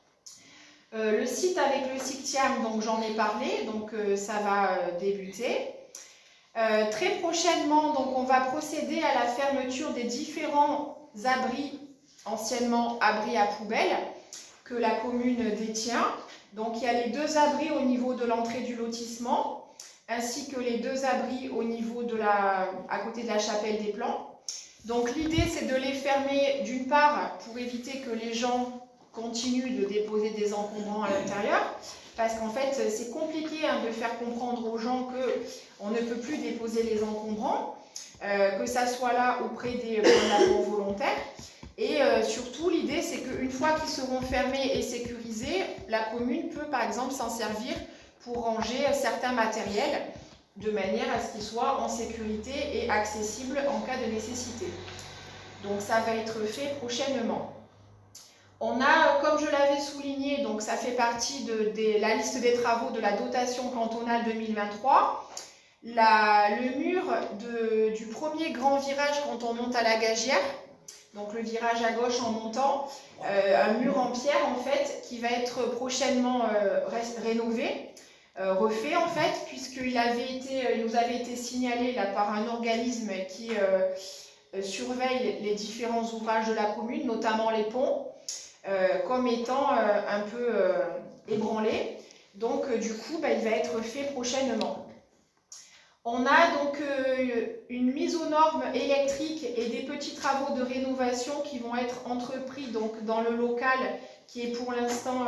Le site avec le SICTIAM, donc j'en ai parlé, donc ça va débuter. Très prochainement, donc on va procéder à la fermeture des différents abris, anciennement abris à poubelle, que la commune détient. Donc il y a les 2 abris au niveau de l'entrée du lotissement, ainsi que les 2 abris au niveau à côté de la chapelle des Plans. Donc l'idée c'est de les fermer d'une part pour éviter que les gens continuent de déposer des encombrants à l'intérieur, parce qu'en fait c'est compliqué de faire comprendre aux gens qu'on ne peut plus déposer les encombrants, que ça soit là auprès des points volontaires. Et surtout, l'idée, c'est qu'une fois qu'ils seront fermés et sécurisés, la commune peut, par exemple, s'en servir pour ranger certains matériels. de manière à ce qu'il soit en sécurité et accessible en cas de nécessité. Donc ça va être fait prochainement. On a, comme je l'avais souligné, donc ça fait partie de la liste des travaux de la dotation cantonale 2023, le mur du premier grand virage quand on monte à la Gagière, donc le virage à gauche en montant, un mur en pierre en fait qui va être prochainement rénové, refait en fait, puisqu'il nous avait été signalé là, par un organisme qui surveille les différents ouvrages de la commune, notamment les ponts, comme étant un peu ébranlés. Donc du coup, il va être fait prochainement. On a donc une mise aux normes électriques et des petits travaux de rénovation qui vont être entrepris donc, dans le local qui est pour l'instant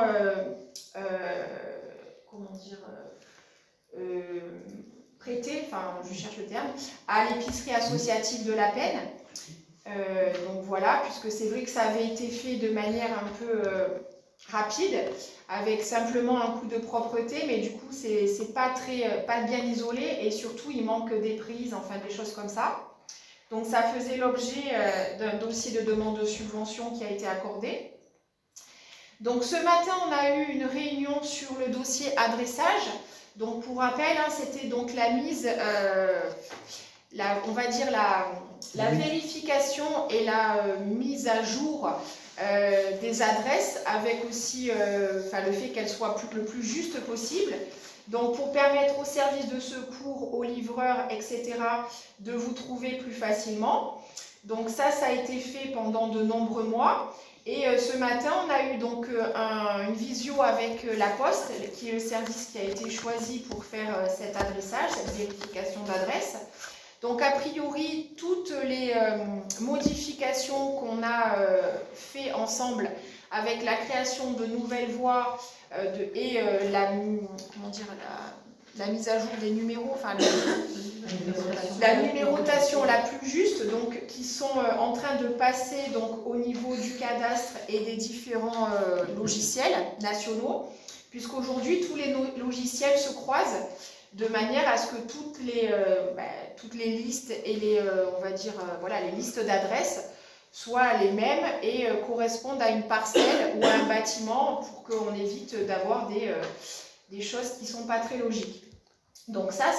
prêté, enfin je cherche le terme, à l'épicerie associative de la Peine. Donc voilà, puisque c'est vrai que ça avait été fait de manière un peu rapide, avec simplement un coup de propreté, mais du coup c'est pas bien isolé et surtout il manque des prises, enfin des choses comme ça. Donc ça faisait l'objet d'un dossier de demande de subvention qui a été accordé. Donc ce matin on a eu une réunion sur le dossier adressage. Donc pour rappel, c'était donc la mise, on va dire la vérification et la mise à jour des adresses, avec aussi le fait qu'elles soient le plus juste possible. Donc pour permettre aux services de secours, aux livreurs, etc. de vous trouver plus facilement. Donc ça a été fait pendant de nombreux mois. Et ce matin, on a eu donc une visio avec la Poste, qui est le service qui a été choisi pour faire cet adressage, cette vérification d'adresse. Donc a priori, toutes les modifications qu'on a fait ensemble avec la création de nouvelles voies et la mise à jour des numéros, enfin la numérotation la plus juste, donc qui sont en train de passer donc au niveau du cadastre et des différents logiciels nationaux, puisqu'aujourd'hui tous les logiciels se croisent de manière à ce que toutes les listes et les listes d'adresses soient les mêmes et correspondent à une parcelle ou à un bâtiment, pour qu'on évite d'avoir des choses qui ne sont pas très logiques. Donc ça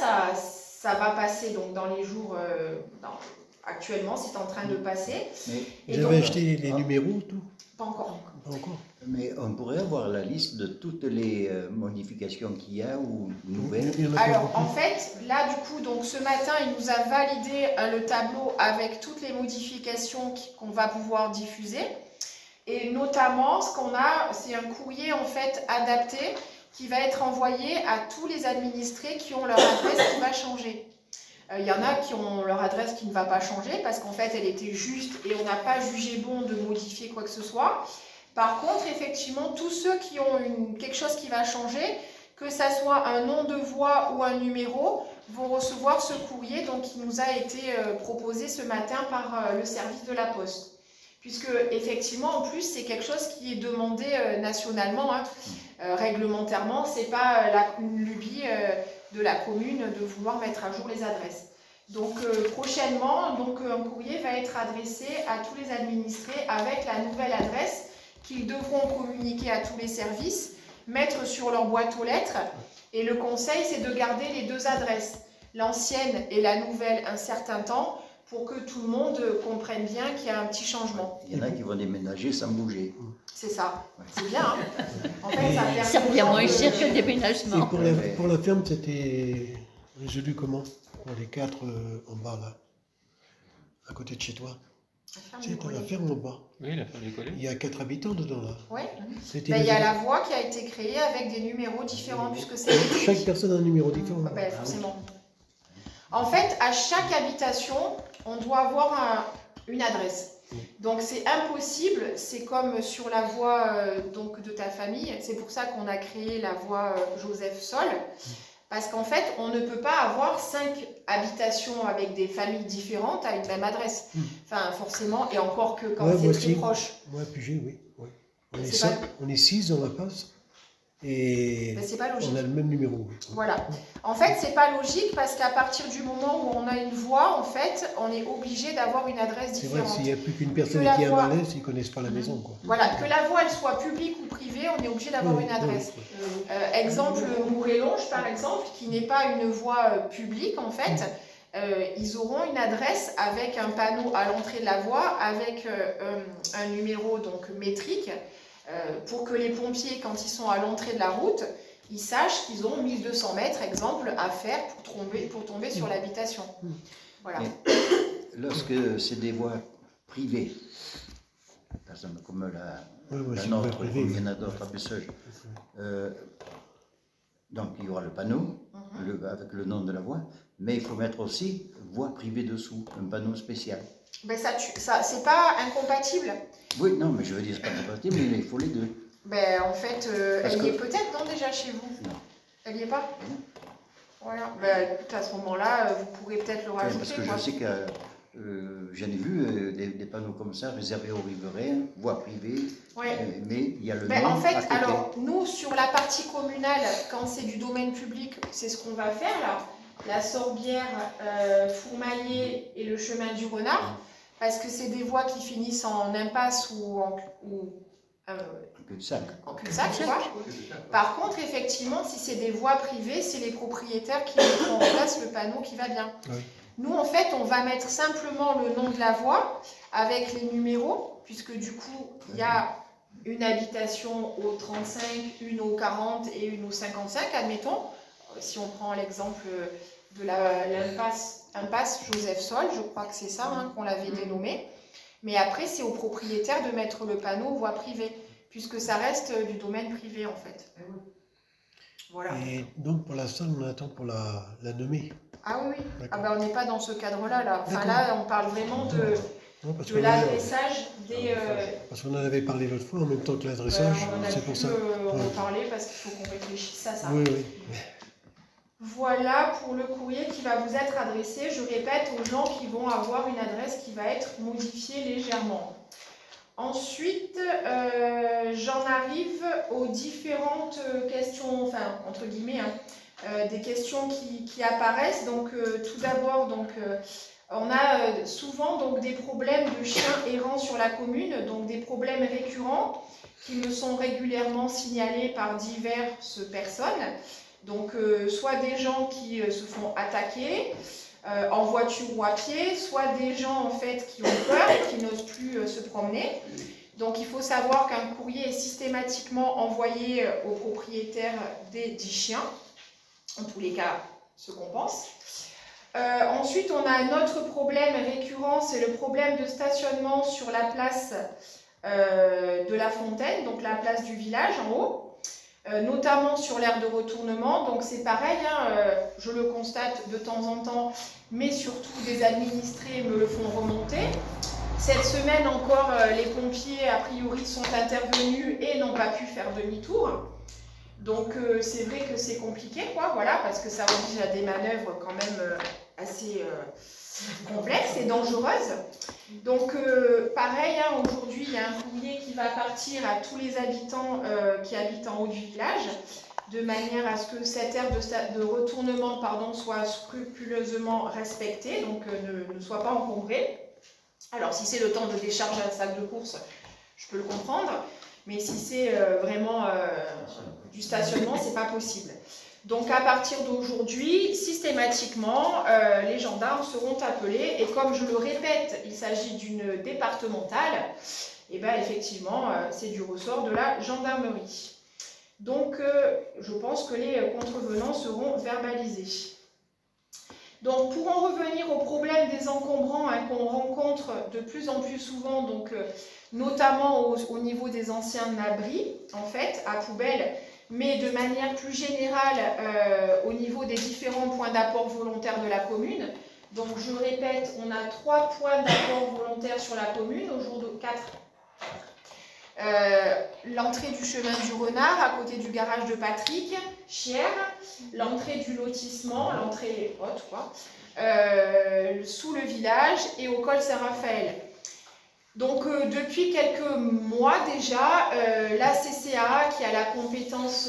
va passer donc, dans les jours... actuellement, c'est en train de passer. Vous avez acheté les numéros, tout? Pas encore. Pas encore. Mais on pourrait avoir la liste de toutes les modifications qu'il y a ou nouvelles. Alors, en fait, là, du coup, donc, ce matin, il nous a validé le tableau avec toutes les modifications qu'on va pouvoir diffuser. Et notamment, ce qu'on a, c'est un courrier, en fait, adapté qui va être envoyé à tous les administrés qui ont leur adresse qui va changer. Il y en a qui ont leur adresse qui ne va pas changer parce qu'en fait, elle était juste et on n'a pas jugé bon de modifier quoi que ce soit. Par contre, effectivement, tous ceux qui ont quelque chose qui va changer, que ça soit un nom de voie ou un numéro, vont recevoir ce courrier donc, qui nous a été proposé ce matin par le service de la Poste. Puisque, effectivement, en plus, c'est quelque chose qui est demandé nationalement, réglementairement. Ce n'est pas une lubie de la commune de vouloir mettre à jour les adresses. Donc, prochainement, un courrier va être adressé à tous les administrés avec la nouvelle adresse qu'ils devront communiquer à tous les services, mettre sur leur boîte aux lettres. Et le conseil, c'est de garder les deux adresses, l'ancienne et la nouvelle, un certain temps, pour que tout le monde comprenne bien qu'il y a un petit changement. Il y en a qui vont déménager sans bouger. C'est ça. C'est bien. Hein. En fait, ça revient moins cher que le déménagement. Pour la ferme, c'était résolu comment? Pour les 4 en bas, là, à côté de chez toi. C'est la ferme en bas. Oui, la ferme du Collet. Il y a 4 habitants dedans, là. Oui. Il y a la voie qui a été créée avec des numéros différents, puisque c'est... Chaque personne a un numéro différent. Forcément. En fait, à chaque habitation, on doit avoir une adresse. Donc c'est impossible, c'est comme sur la voie de ta famille, c'est pour ça qu'on a créé la voie Joseph Sol, parce qu'en fait, on ne peut pas avoir 5 habitations avec des familles différentes à une même adresse. Enfin, forcément, et encore que quand c'est très proche. Moi, Puget, oui. On est 6 dans la passe. et Mais c'est pas logique. on a le même numéro. Voilà. En fait, c'est pas logique parce qu'à partir du moment où on a une voie, en fait, on est obligé d'avoir une adresse C'est vrai différente. que s'il n'y a plus qu'une personne la qui a un voie- malaise, ils ne connaissent pas la maison. Quoi. Voilà, que la voie elle soit publique ou privée, on est obligé d'avoir Oui, une adresse. oui. Exemple, Mourélonge, par exemple, qui n'est pas une voie publique, en fait, ils auront une adresse avec un panneau à l'entrée de la voie, avec un numéro donc métrique, pour que les pompiers, quand ils sont à l'entrée de la route, ils sachent qu'ils ont 1200 mètres, exemple, à faire pour tomber sur l'habitation. Voilà. Et lorsque c'est des voies privées, par exemple comme la nôtre, comme il y en a d'autres à Bessèges, donc il y aura le panneau avec le nom de la voie, mais il faut mettre aussi voie privée dessous, un panneau spécial. Ben ça c'est pas incompatible. Oui, non, mais je veux dire, c'est pas compatible, mais il faut les deux. Ben en fait, Parce elle y que- est peut-être non déjà chez vous. Non. Elle y est pas. Non. Voilà. Ben écoute, à ce moment-là, vous pourrez peut-être le rajouter. Parce que quoi. je sais que j'en ai vu des panneaux comme ça réservés aux riverains, voie privée, Ouais. mais il y a le Ben, nom en fait, à côté. alors nous sur la partie communale, quand c'est du domaine public, c'est ce qu'on va faire là. La Sorbière, Fourmaillé et le chemin du Renard, parce que c'est des voies qui finissent en impasse ou en Cul-de-sac. cul-de-sac, quoi. Par contre, effectivement, si c'est des voies privées, c'est les propriétaires qui mettront en place le panneau qui va bien. Oui. Nous, en fait, on va mettre simplement le nom de la voie avec les numéros, puisque du coup, il y a une habitation au 35, une au 40 et une au 55, admettons. Si on prend l'exemple de l'impasse Joseph Sol, je crois que c'est ça qu'on l'avait dénommé. Mais après, c'est au propriétaire de mettre le panneau voie privée, puisque ça reste du domaine privé en fait. Voilà. Et donc pour l'instant, on attend pour la nommer. Ah oui, oui. Ah D'accord. ben, on n'est pas dans ce cadre-là. Là. Enfin, D'accord. là, on parle vraiment Non, parce de qu'on l'adressage des... parce qu'on en avait parlé l'autre fois en même temps que l'adressage, on en a c'est pour pu ça. Ouais. reparler parce qu'il faut qu'on réfléchisse à ça. Oui, oui. Voilà pour le courrier qui va vous être adressé, je répète, aux gens qui vont avoir une adresse qui va être modifiée légèrement. Ensuite, j'en arrive aux différentes questions, enfin, entre guillemets, des questions qui apparaissent. Donc, tout d'abord, on a souvent donc, des problèmes de chiens errants sur la commune, donc des problèmes récurrents qui me sont régulièrement signalés par diverses personnes. Donc, soit des gens qui se font attaquer en voiture ou à pied, soit des gens en fait qui ont peur et qui n'osent plus se promener. Donc, il faut savoir qu'un courrier est systématiquement envoyé aux propriétaires des 10 chiens, en tous les cas, ce qu'on pense. Ensuite, on a un autre problème récurrent, c'est le problème de stationnement sur la place de la Fontaine, donc la place du village en haut. Notamment sur l'aire de retournement, donc c'est pareil, je le constate de temps en temps, mais surtout des administrés me le font remonter. Cette semaine encore, les pompiers a priori sont intervenus et n'ont pas pu faire demi-tour. Donc c'est vrai que c'est compliqué, quoi, voilà, parce que ça oblige à des manœuvres quand même assez complexes et dangereuses. Donc pareil, aujourd'hui il y a un courrier qui va partir à tous les habitants qui habitent en haut du village, de manière à ce que cette aire de retournement soit scrupuleusement respectée, donc ne soit pas encombrée. Alors si c'est le temps de décharger un sac de course, je peux le comprendre, mais si c'est vraiment du stationnement, c'est pas possible. Donc à partir d'aujourd'hui, systématiquement, les gendarmes seront appelés et comme je le répète, il s'agit d'une départementale, et bien effectivement, c'est du ressort de la gendarmerie. Donc je pense que les contrevenants seront verbalisés. Donc pour en revenir au problème des encombrants qu'on rencontre de plus en plus souvent, donc, notamment au niveau des anciens abris, en fait, à poubelle, mais de manière plus générale au niveau des différents points d'apport volontaire de la commune. Donc je répète, on a 3 points d'apport volontaire sur la commune, au jour de 4. L'entrée du chemin du Renard, à côté du garage de Patrick, Chière, l'entrée du lotissement, l'entrée haute, quoi, sous le village et au col Saint-Raphaël. Donc depuis quelques mois déjà, la CCA qui a la compétence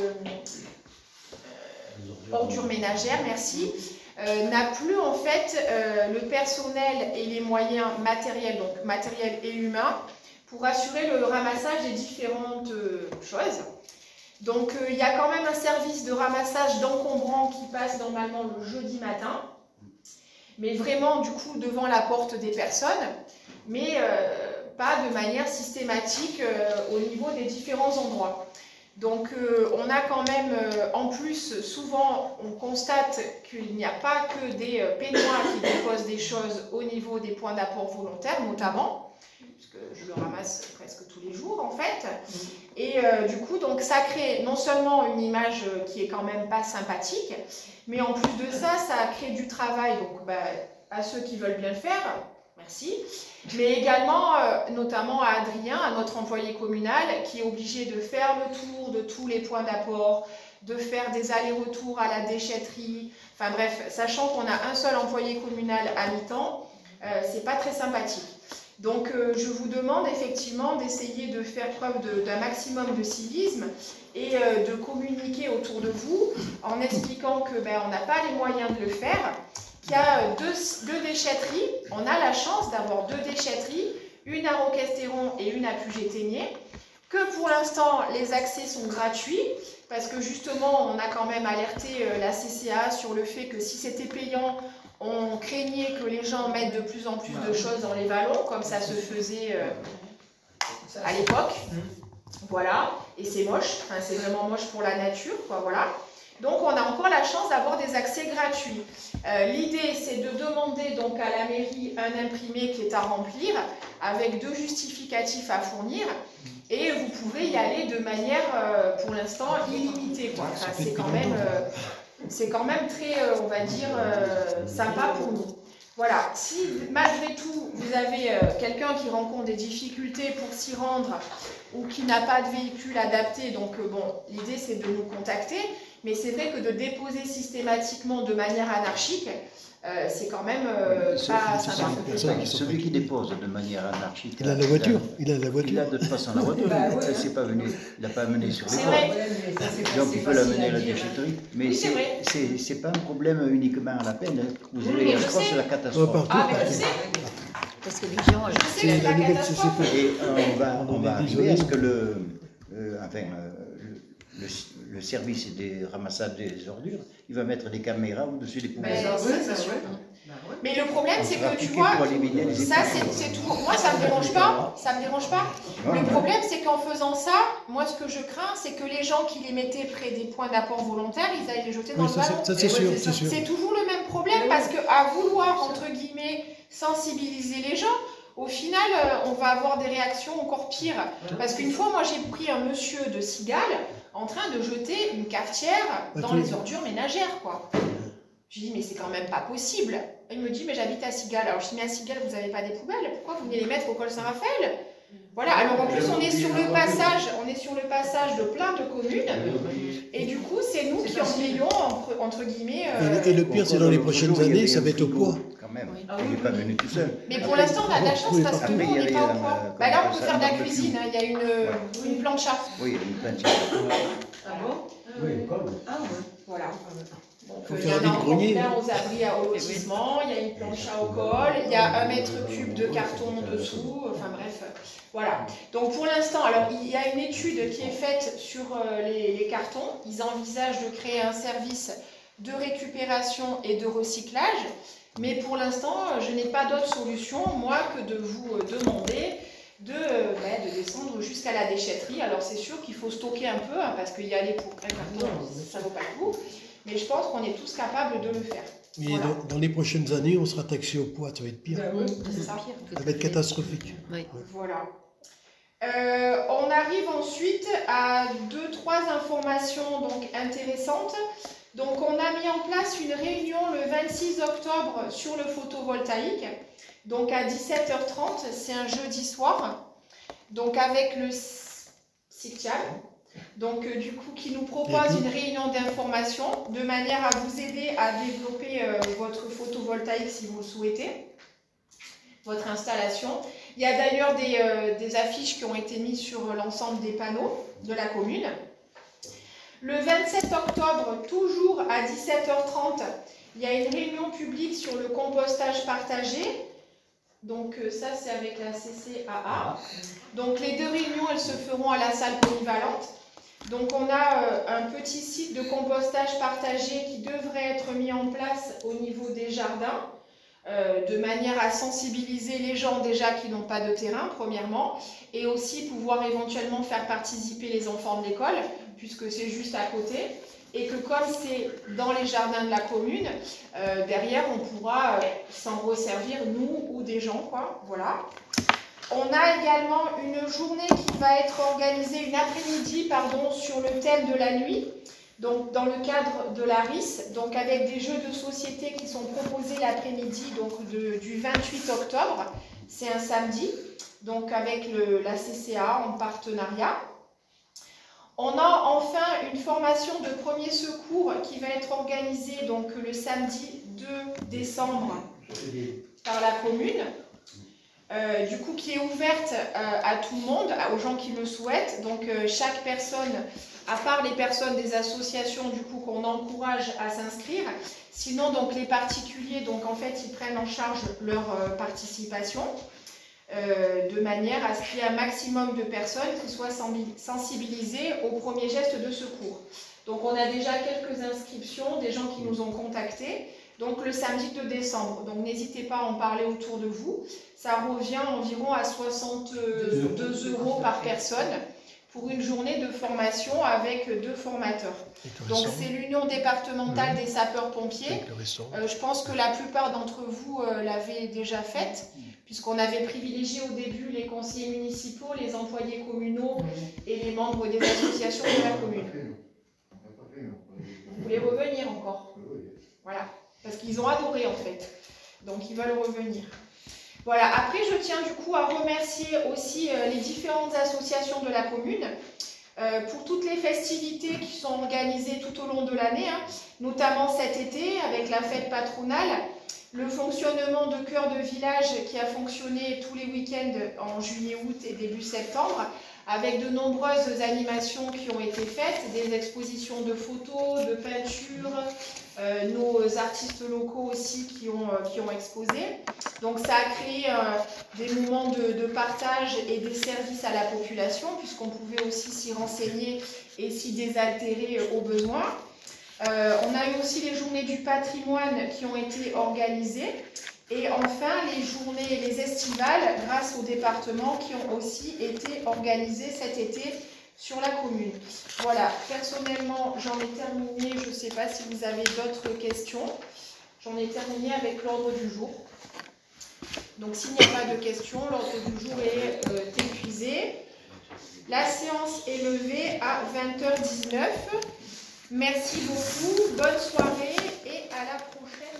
ordures ménagères, merci, n'a plus en fait le personnel et les moyens matériels, donc matériels et humains, pour assurer le ramassage des différentes choses. Donc il y a quand même un service de ramassage d'encombrants qui passe normalement le jeudi matin, mais vraiment du coup devant la porte des personnes, mais pas de manière systématique au niveau des différents endroits. Donc on a quand même, en plus, souvent on constate qu'il n'y a pas que des peignoirs qui déposent des choses au niveau des points d'apport volontaires, notamment, puisque je le ramasse presque tous les jours en fait. Et du coup, donc, ça crée non seulement une image qui est quand même pas sympathique, mais en plus de ça, ça crée du travail donc, à ceux qui veulent bien le faire. Merci. Mais également, notamment à Adrien, à notre employé communal, qui est obligé de faire le tour de tous les points d'apport, de faire des allers-retours à la déchetterie. Enfin bref, sachant qu'on a un seul employé communal à mi-temps, c'est pas très sympathique. Donc je vous demande effectivement d'essayer de faire preuve d'un maximum de civisme et de communiquer autour de vous en expliquant que on n'a pas les moyens de le faire. Il y a deux déchetteries, on a la chance d'avoir 2 déchetteries, une à Roquestéron et une à Puget-Théniers, que pour l'instant les accès sont gratuits, parce que justement on a quand même alerté la CCA sur le fait que si c'était payant, on craignait que les gens mettent de plus en plus de choses dans les vallons, comme ça se faisait à l'époque. Voilà, et c'est moche, enfin, c'est vraiment moche pour la nature, quoi, voilà. Donc on a encore la chance d'avoir des accès gratuits. L'idée c'est de demander donc à la mairie un imprimé qui est à remplir avec 2 justificatifs à fournir et vous pouvez y aller de manière pour l'instant illimitée. Enfin, c'est quand même très, on va dire, sympa pour nous. Voilà, si malgré tout vous avez quelqu'un qui rencontre des difficultés pour s'y rendre ou qui n'a pas de véhicule adapté, donc bon, l'idée c'est de nous contacter. Mais c'est vrai que de déposer systématiquement de manière anarchique, c'est quand même pas sympa. Celui qui dépose de manière anarchique. Il a la voiture. Il a la voiture. Il a de toute façon la voiture. Il n'a pas amené sur les C'est bords. vrai. Donc il peut l'amener à la déchetterie. Mais oui, c'est pas un problème uniquement à la peine. Vous allez, je crois que c'est la catastrophe. Ah, mais je sais. Parce que les gens... Je sais que c'est la catastrophe. Et on va arriver à ce que le service des ramassages des ordures, il va mettre des caméras au-dessus des poubelles. C'est sûr. Mais le problème, c'est que tu vois, ça c'est tout. Moi, ça me dérange pas. Ça me dérange pas. Le problème, c'est qu'en faisant ça, moi, ce que je crains, c'est que les gens qui les mettaient près des points d'apport volontaires, ils allaient les jeter dans le ballon. Ça, c'est sûr. C'est toujours le même problème parce qu'à vouloir, entre guillemets, sensibiliser les gens, au final, on va avoir des réactions encore pires. Parce qu'une fois, moi, j'ai pris un monsieur de Cigales en train de jeter une cafetière dans les ordures ménagères, quoi. Je lui dis, mais c'est quand même pas possible. Il me dit, mais j'habite à Cigales. Alors je dis, mais à Cigales, vous n'avez pas des poubelles? Pourquoi vous venez les mettre au col Saint-Raphaël? Voilà, alors en plus, on est sur le passage de plein de communes. Et du coup, c'est nous qui en payons, entre guillemets. Et le pire, c'est dans les prochaines années, ça va être au poids. Il n'est pas venu tout seul. Mais pour l'instant, on a de la chance parce que nous, on n'est pas au poids. Là, on peut faire de la cuisine. Il y a une plancha. Oui, une plancha. Ah bon? Oui, comme. Ah ouais. Voilà. Donc, Faut il y faire en a un vide-grenier. plein aux abris au lotissement, il y a une plancha au col, il y a 1 mètre cube de carton dessous, enfin bref, voilà. Donc pour l'instant, alors il y a une étude qui est faite sur les cartons, ils envisagent de créer un service de récupération et de recyclage, mais pour l'instant, je n'ai pas d'autre solution, moi, que de vous demander de descendre jusqu'à la déchetterie. Alors c'est sûr qu'il faut stocker un peu, hein, parce qu'y aller pour un carton, ça ne vaut pas le coup. Mais je pense qu'on est tous capables de le faire. Mais voilà. dans les prochaines années, on sera taxé au poids, ça va être pire. C'est ça. Ça va être catastrophique. Oui. Voilà. On arrive ensuite à 2-3 informations donc, intéressantes. Donc on a mis en place une réunion le 26 octobre sur le photovoltaïque. Donc à 17h30, c'est un jeudi soir. Donc avec le CICTIAL. Donc du coup qui nous propose une réunion d'information de manière à vous aider à développer votre photovoltaïque si vous le souhaitez, votre installation. Il y a d'ailleurs des affiches qui ont été mises sur l'ensemble des panneaux de la commune. Le 27 octobre, toujours à 17h30, il y a une réunion publique sur le compostage partagé. Donc ça, c'est avec la CCAA. Donc les 2 réunions, elles se feront à la salle polyvalente. Donc on a un petit site de compostage partagé qui devrait être mis en place au niveau des jardins, de manière à sensibiliser les gens déjà qui n'ont pas de terrain, premièrement, et aussi pouvoir éventuellement faire participer les enfants de l'école, puisque c'est juste à côté, et que comme c'est dans les jardins de la commune, derrière on pourra s'en resservir, nous ou des gens, quoi, voilà. On a également une journée qui va être organisée, une après-midi, pardon, sur le thème de la nuit, donc dans le cadre de la RIS, donc avec des jeux de société qui sont proposés l'après-midi, donc du 28 octobre, c'est un samedi, donc avec la CCA en partenariat. On a enfin une formation de premier secours qui va être organisée donc le samedi 2 décembre par la commune. Du coup qui est ouverte à tout le monde, aux gens qui le souhaitent. Donc chaque personne, à part les personnes des associations du coup qu'on encourage à s'inscrire, sinon donc les particuliers, donc en fait ils prennent en charge leur participation de manière à ce qu'il y ait un maximum de personnes qui soient sensibilisées aux premiers gestes de secours. Donc on a déjà quelques inscriptions, des gens qui nous ont contactés. Donc le samedi 2 décembre. Donc n'hésitez pas à en parler autour de vous. Ça revient environ à 62 € par personne pour une journée de formation avec 2 formateurs. Donc c'est l'Union départementale des sapeurs-pompiers. Je pense que la plupart d'entre vous l'avaient déjà faite, puisqu'on avait privilégié au début les conseillers municipaux, les employés communaux et les membres des associations de la commune. Vous voulez revenir encore? Voilà. Parce qu'ils ont adoré en fait, donc ils veulent revenir. Voilà, après je tiens du coup à remercier aussi les différentes associations de la commune pour toutes les festivités qui sont organisées tout au long de l'année, notamment cet été avec la fête patronale, le fonctionnement de Cœur de Village qui a fonctionné tous les week-ends en juillet, août et début septembre, avec de nombreuses animations qui ont été faites, des expositions de photos, de peintures, nos artistes locaux aussi qui ont exposé. Donc ça a créé des moments de partage et des services à la population, puisqu'on pouvait aussi s'y renseigner et s'y désaltérer au besoin. On a eu aussi les journées du patrimoine qui ont été organisées. Et enfin, les journées, les estivales, grâce au département, qui ont aussi été organisées cet été sur la commune. Voilà, personnellement, j'en ai terminé. Je ne sais pas si vous avez d'autres questions. J'en ai terminé avec l'ordre du jour. Donc, s'il n'y a pas de questions, l'ordre du jour est épuisé. La séance est levée à 20h19. Merci beaucoup, bonne soirée et à la prochaine.